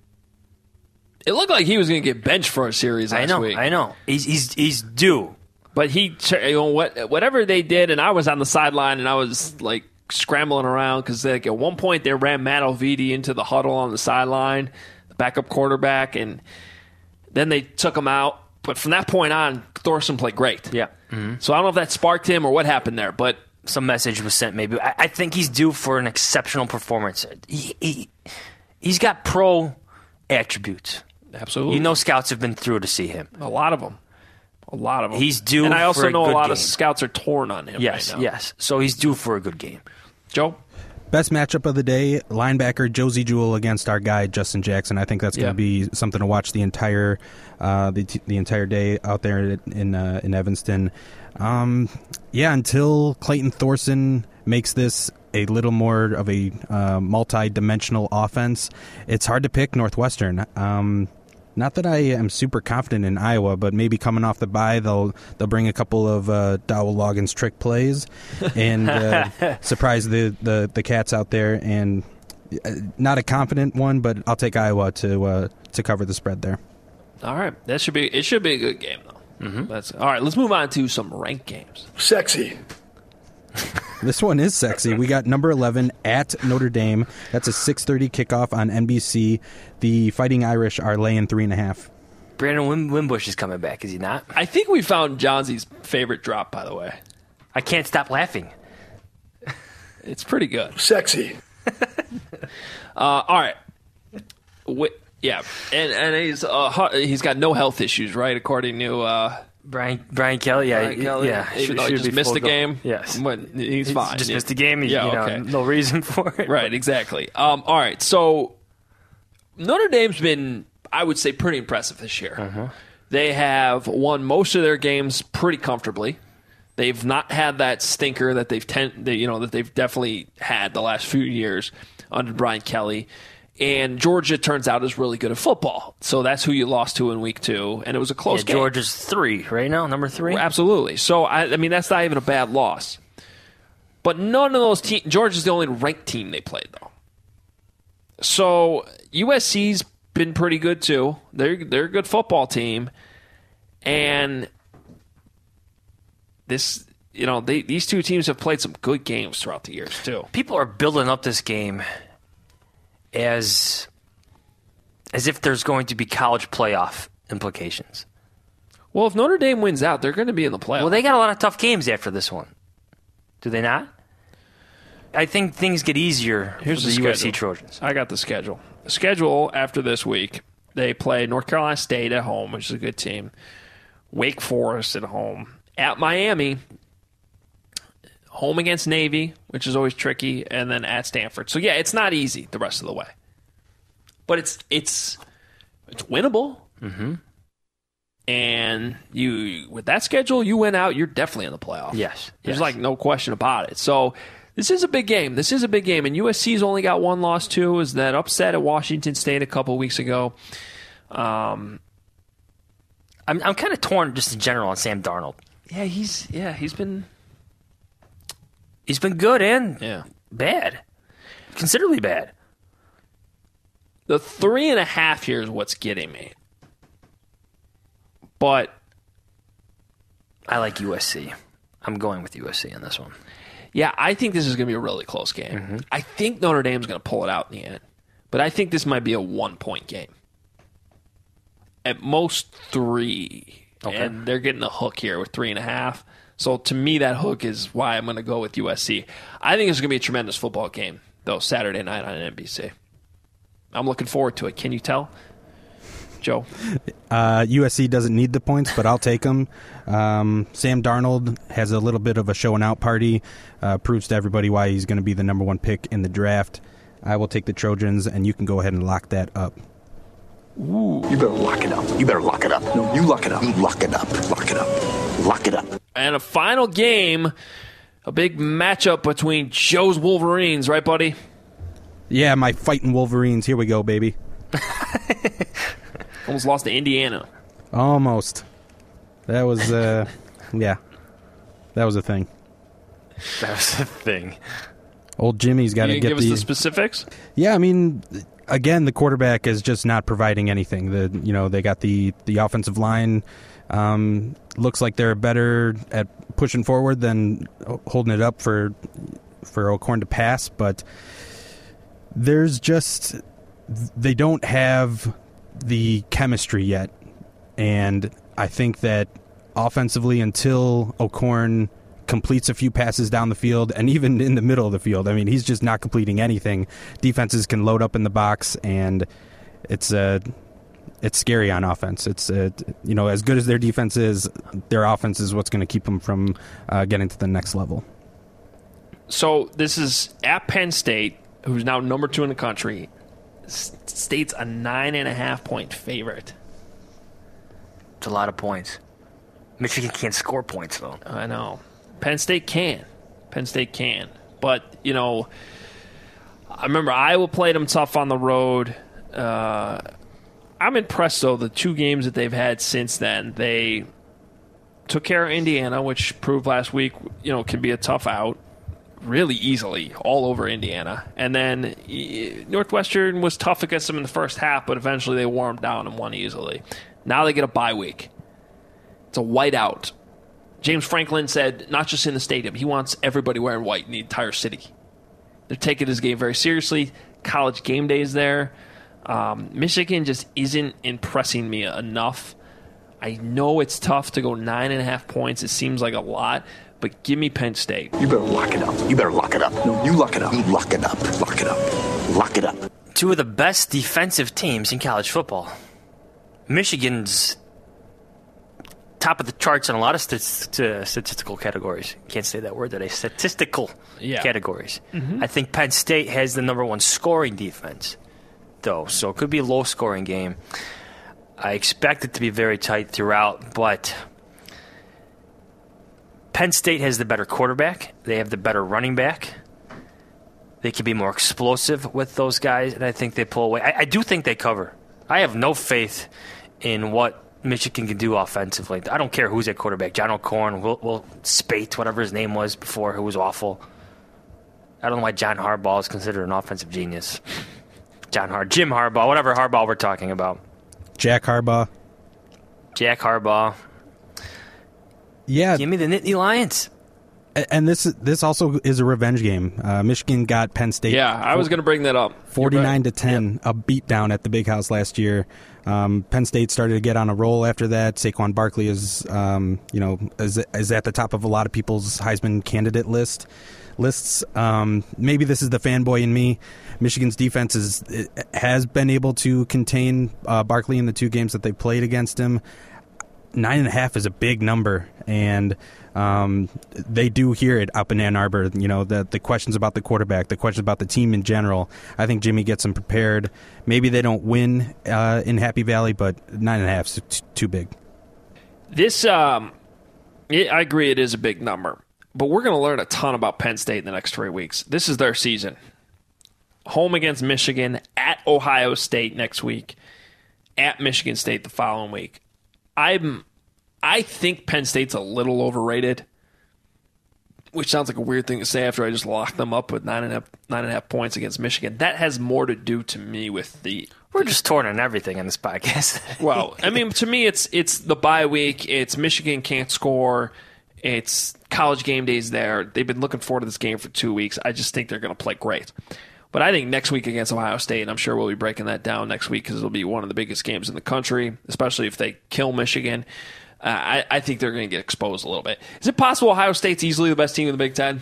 G: It looked like he was going to get benched for a series last
H: I know,
G: week.
H: I know. He's he's he's due.
G: But he, you know, what, whatever they did, and I was on the sideline, and I was like scrambling around because like at one point they ran Matt Ovidi into the huddle on the sideline, the backup quarterback, and then they took him out. But from that point on, Thorson played great.
H: Yeah. Mm-hmm.
G: So I don't know if that sparked him or what happened there, but
H: some message was sent. Maybe I, I think he's due for an exceptional performance. He, he he's got pro attributes.
G: Absolutely.
H: You know, scouts have been through to see him.
G: A lot of them. A lot of them.
H: He's due.
G: And I also
H: for a
G: know a
H: good
G: lot
H: game.
G: of scouts are torn on him.
H: Yes,
G: right now.
H: yes. So he's due for a good game.
G: Joe?
I: Best matchup of the day, linebacker Josie Jewell against our guy Justin Jackson. I think that's going to
G: yeah.
I: be something to watch the entire uh, the the entire day out there in uh, in Evanston. Um, yeah, until Clayton Thorson makes this a little more of a uh, multi-dimensional offense, it's hard to pick Northwestern. Um, Not that I am super confident in Iowa, but maybe coming off the bye, they'll they'll bring a couple of uh, Dowell Loggins trick plays and uh, surprise the, the, the cats out there. And uh, not a confident one, but I'll take Iowa to uh, to cover the spread there.
G: All right, that should be it. Should be a good game though. Mm-hmm. That's all right. Let's move on to some ranked games.
C: Sexy.
I: This one is sexy. We got number eleven at Notre Dame. That's a six thirty kickoff on N B C. The Fighting Irish are laying three and a half.
H: Brandon Wim- Wimbush is coming back, is he not?
G: I think we found Johnsy's favorite drop, by the way.
H: I can't stop laughing.
G: It's pretty good.
C: Sexy.
G: uh, all right. Wh- yeah, and and he's uh, he's got no health issues, right? According to uh,
H: Brian Brian Kelly, yeah,
G: Brian Kelly.
H: yeah,
G: Even though he just missed the game.
H: Yes,
G: but he's fine.
H: Just
G: yeah.
H: missed the game. He,
G: Yeah,
H: you know,
G: okay.
H: no reason for it.
G: Right, exactly. Um, all right, so Notre Dame's been, I would say, pretty impressive this year.
H: Uh-huh.
G: They have won most of their games pretty comfortably. They've not had that stinker that they've ten, they, you know, that they've definitely had the last few years under Brian Kelly. And Georgia turns out is really good at football, so that's who you lost to in week two, and it was a close
H: yeah,
G: game.
H: Georgia's three right now, number three.
G: Well, absolutely. So I, I mean, that's not even a bad loss. But none of those teams. Georgia's the only ranked team they played, though. So U S C's been pretty good too. They're they're a good football team, and this, you know, they, these two teams have played some good games throughout the years too.
H: People are building up this game as as if there's going to be college playoff implications.
G: Well, if Notre Dame wins out, they're going to be in the playoff.
H: Well, they got a lot of tough games after this one. Do they not? I think things get easier
G: Here's
H: for the,
G: the
H: U S C
G: schedule.
H: Trojans.
G: I got the schedule. The schedule after this week, they play North Carolina State at home, which is a good team. Wake Forest at home. At Miami, home against Navy, which is always tricky, and then at Stanford. So, yeah, it's not easy the rest of the way. But it's it's it's winnable.
H: Mm-hmm.
G: And you with that schedule, you win out, you're definitely in the playoff.
H: Yes.
G: There's
H: yes.
G: like no question about it. So this is a big game. This is a big game. And U S C's only got one loss, too, is that upset at Washington State a couple weeks ago. Um,
H: I'm I'm kind of torn just in general on Sam Darnold.
G: Yeah, he's yeah, he's been
H: he's been good and
G: yeah.
H: bad. Considerably bad.
G: The three and a half here is what's getting me. But
H: I like U S C. I'm going with U S C on this one.
G: Yeah, I think this is going to be a really close game.
H: Mm-hmm.
G: I think Notre Dame's going to pull it out in the end. But I think this might be a one-point game. At most three.
H: Okay.
G: And they're getting a hook here with three and a half. So to me, that hook is why I'm going to go with U S C. I think it's going to be a tremendous football game, though, Saturday night on N B C. I'm looking forward to it. Can you tell? Joe?
I: Uh, U S C doesn't need the points, but I'll take them. Um, Sam Darnold has a little bit of a show and out party, uh, proves to everybody why he's going to be the number one pick in the draft. I will take the Trojans, and you can go ahead and lock that up.
J: Ooh. You better lock it up. You better lock it up. No, you lock it up. You lock it up. Lock it up. Lock it up.
G: And a final game, a big matchup between Joe's Wolverines, right, buddy?
I: Yeah, my fighting Wolverines. Here we go, baby.
G: Almost lost to Indiana.
I: Almost. That was, uh, yeah. That was a thing.
H: That was a thing.
I: Old Jimmy's got to
G: You
I: get
G: give
I: the...
G: us the specifics?
I: Yeah, I mean, again, the quarterback is just not providing anything. The You know, they got the, the offensive line. Um, looks like they're better at pushing forward than holding it up for for O'Korn to pass, but there's just... They don't have the chemistry yet, and I think that offensively, until O'Korn completes a few passes down the field and even in the middle of the field, I mean, he's just not completing anything. Defenses can load up in the box, and it's uh, it's scary on offense. It's uh, you know, as good as their defense is, their offense is what's going to keep them from uh, getting to the next level.
G: So this is at Penn State, who's now number two in the country. State's a nine and a half point favorite.
H: It's a lot of points. Michigan can't score points, though.
G: I know. Penn State can. Penn State can. But, you know, I remember Iowa played them tough on the road. Uh, I'm impressed, though, the two games that they've had since then. They took care of Indiana, which proved last week, you know, can be a tough out. Really easily, all over Indiana. And then Northwestern was tough against them in the first half, but eventually they warmed down and won easily. Now they get a bye week. It's a whiteout. James Franklin said, not just in the stadium, he wants everybody wearing white in the entire city. They're taking this game very seriously. College game day is there. Um, Michigan just isn't impressing me enough. I know it's tough to go nine and a half points. It seems like a lot. But give me Penn State.
J: You better lock it up. You better lock it up. No, you lock it up. You lock it up. Lock it up. Lock it up.
H: Two of the best defensive teams in college football. Michigan's top of the charts in a lot of st- st- statistical categories. Can't say that word today. Statistical
G: yeah.
H: categories.
G: Mm-hmm.
H: I think Penn State has the number one scoring defense, though. So it could be a low-scoring game. I expect it to be very tight throughout, but... Penn State has the better quarterback. They have the better running back. They can be more explosive with those guys, and I think they pull away. I, I do think they cover. I have no faith in what Michigan can do offensively. I don't care who's at quarterback. John O'Korn, Will, Will Spate, whatever his name was before, who was awful. I don't know why John Harbaugh is considered an offensive genius. John Har, Jim Harbaugh, whatever Harbaugh we're talking about.
I: Jack Harbaugh.
H: Jack Harbaugh.
I: Yeah.
H: Give me the Nittany Lions.
I: And this this also is a revenge game. Uh, Michigan got Penn State.
G: Yeah, I was going to bring that up.
I: forty-nine to ten, yep. A beatdown at the Big House last year. Um, Penn State started to get on a roll after that. Saquon Barkley is, um, you know, is, is at the top of a lot of people's Heisman candidate list lists. Um, maybe this is the fanboy in me. Michigan's defense is has been able to contain uh, Barkley in the two games that they played against him. Nine and a half is a big number, and um, they do hear it up in Ann Arbor. You know, the the questions about the quarterback, the questions about the team in general. I think Jimmy gets them prepared. Maybe they don't win uh, in Happy Valley, but nine and a half is t- too big.
G: This, um, it, I agree, it is a big number, but we're going to learn a ton about Penn State in the next three weeks. This is their season. Home against Michigan, at Ohio State next week, at Michigan State the following week. I'm, I think Penn State's a little overrated, which sounds like a weird thing to say after I just locked them up with nine and a half, nine and a half points against Michigan. That has more to do to me with the.
H: We're just torn on everything in this podcast.
G: Well, I mean, to me, it's it's the bye week. It's Michigan can't score. It's college game days there. They've been looking forward to this game for two weeks. I just think they're going to play great. But I think next week against Ohio State, and I'm sure we'll be breaking that down next week because it'll be one of the biggest games in the country, especially if they kill Michigan. Uh, I, I think they're going to get exposed a little bit. Is it possible Ohio State's easily the best team in the Big Ten?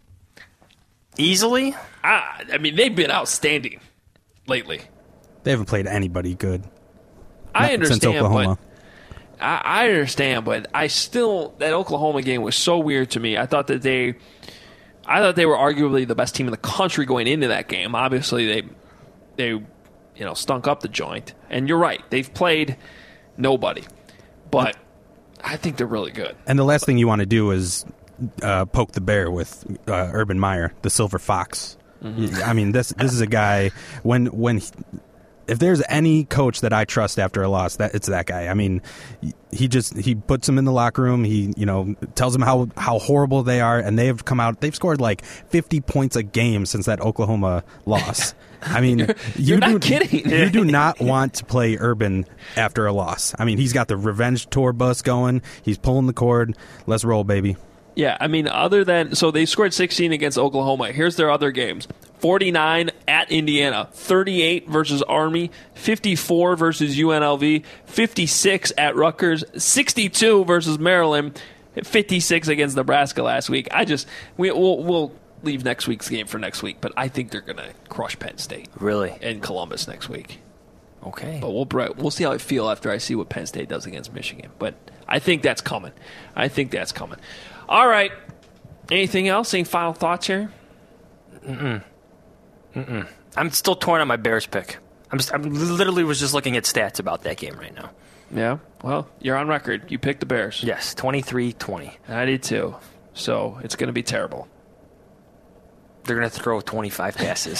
H: Easily?
G: I, I mean, they've been outstanding lately.
I: They haven't played anybody good.
G: I understand,
I: since Oklahoma.
G: But I, I understand, but I still that Oklahoma game was so weird to me. I thought that they. I thought they were arguably the best team in the country going into that game. Obviously, they, they, you know, stunk up the joint. And you're right; they've played nobody, but I think they're really good.
I: And the last thing you want to do is uh, poke the bear with uh, Urban Meyer, the Silver Fox. Mm-hmm. I mean, this this is a guy when when. He, If there's any coach that I trust after a loss, that it's that guy. I mean, he just he puts them in the locker room. He you know tells them how, how horrible they are, and they have come out. They've scored like fifty points a game since that Oklahoma loss. I mean,
G: you're,
I: you
G: you're
I: do,
G: not kidding.
I: You do not want to play Urban after a loss. I mean, he's got the revenge tour bus going. He's pulling the cord. Let's roll, baby.
G: Yeah, I mean, other than so they scored sixteen against Oklahoma. Here's their other games. forty-nine at Indiana, thirty-eight versus Army, fifty-four versus U N L V, fifty-six at Rutgers, sixty-two versus Maryland, fifty-six against Nebraska last week. I just we, we'll we'll leave next week's game for next week, but I think they're going to crush Penn State.
H: Really?
G: And Columbus next week.
H: Okay.
G: But we'll we'll see how I feel after I see what Penn State does against Michigan. But I think that's coming. I think that's coming. All right. Anything else? Any final thoughts here?
H: Mm-mm. Mm-mm. I'm still torn on my Bears pick. I'm, just, I'm literally was just looking at stats about that game right now.
G: Yeah? Well, you're on record. You picked the Bears.
H: Yes, twenty-three twenty.
G: I did too. So it's going to be terrible.
H: They're going to throw twenty-five passes.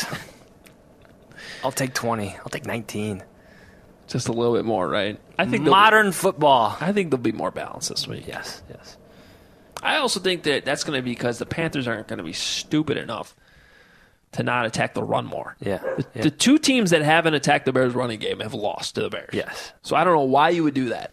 H: I'll take twenty. I'll take nineteen.
G: Just a little bit more, right? I think
H: modern
G: be,
H: football.
G: I think there'll be more balance this week.
H: Yes, yes.
G: I also think that that's going to be because the Panthers aren't going to be stupid enough to not attack the run more.
H: Yeah.
G: The,
H: yeah.
G: the two teams that haven't attacked the Bears running game have lost to the Bears.
H: Yes.
G: So I don't know why you would do that.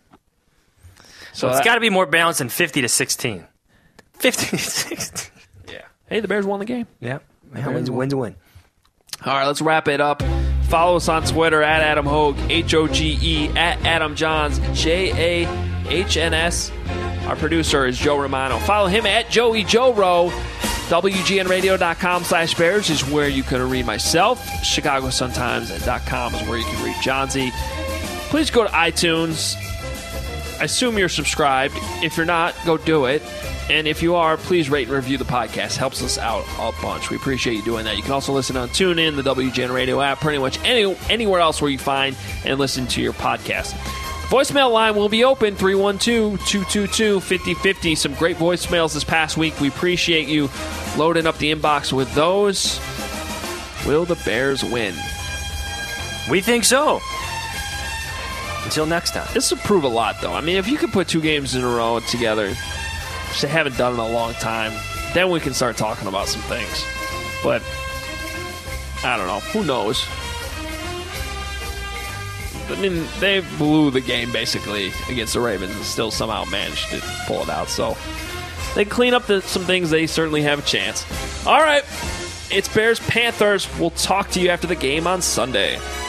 H: So well, it's got to be more balanced than fifty to sixteen. fifty to sixteen.
G: Yeah. Hey, the Bears won the game.
H: Yeah. yeah wins, wins a win.
G: All right, let's wrap it up. Follow us on Twitter at Adam Hogue, H O G E, at Adam Johns, J A H N S. Our producer is Joe Romano. Follow him at Joey Joe Rowe. W G N radio dot com slash Bears is where you can read myself. Chicago Sun Times dot com is where you can read Johnsy. Please go to iTunes. I assume you're subscribed. If you're not, go do it. And if you are, please rate and review the podcast. Helps us out a bunch. We appreciate you doing that. You can also listen on TuneIn, the W G N Radio app, pretty much any, anywhere else where you find and listen to your podcast. Voicemail line will be open, three one two, two two two, five zero five zero. Some great voicemails this past week. We appreciate you loading up the inbox with those. Will the Bears win?
H: We think so. Until next time.
G: This will prove a lot, though. I mean, if you could put two games in a row together, which they haven't done in a long time, then we can start talking about some things. But, I don't know. Who knows? I mean, they blew the game, basically, against the Ravens and still somehow managed to pull it out. So, they clean up the, some things, they certainly have a chance. All right, it's Bears Panthers. We'll talk to you after the game on Sunday.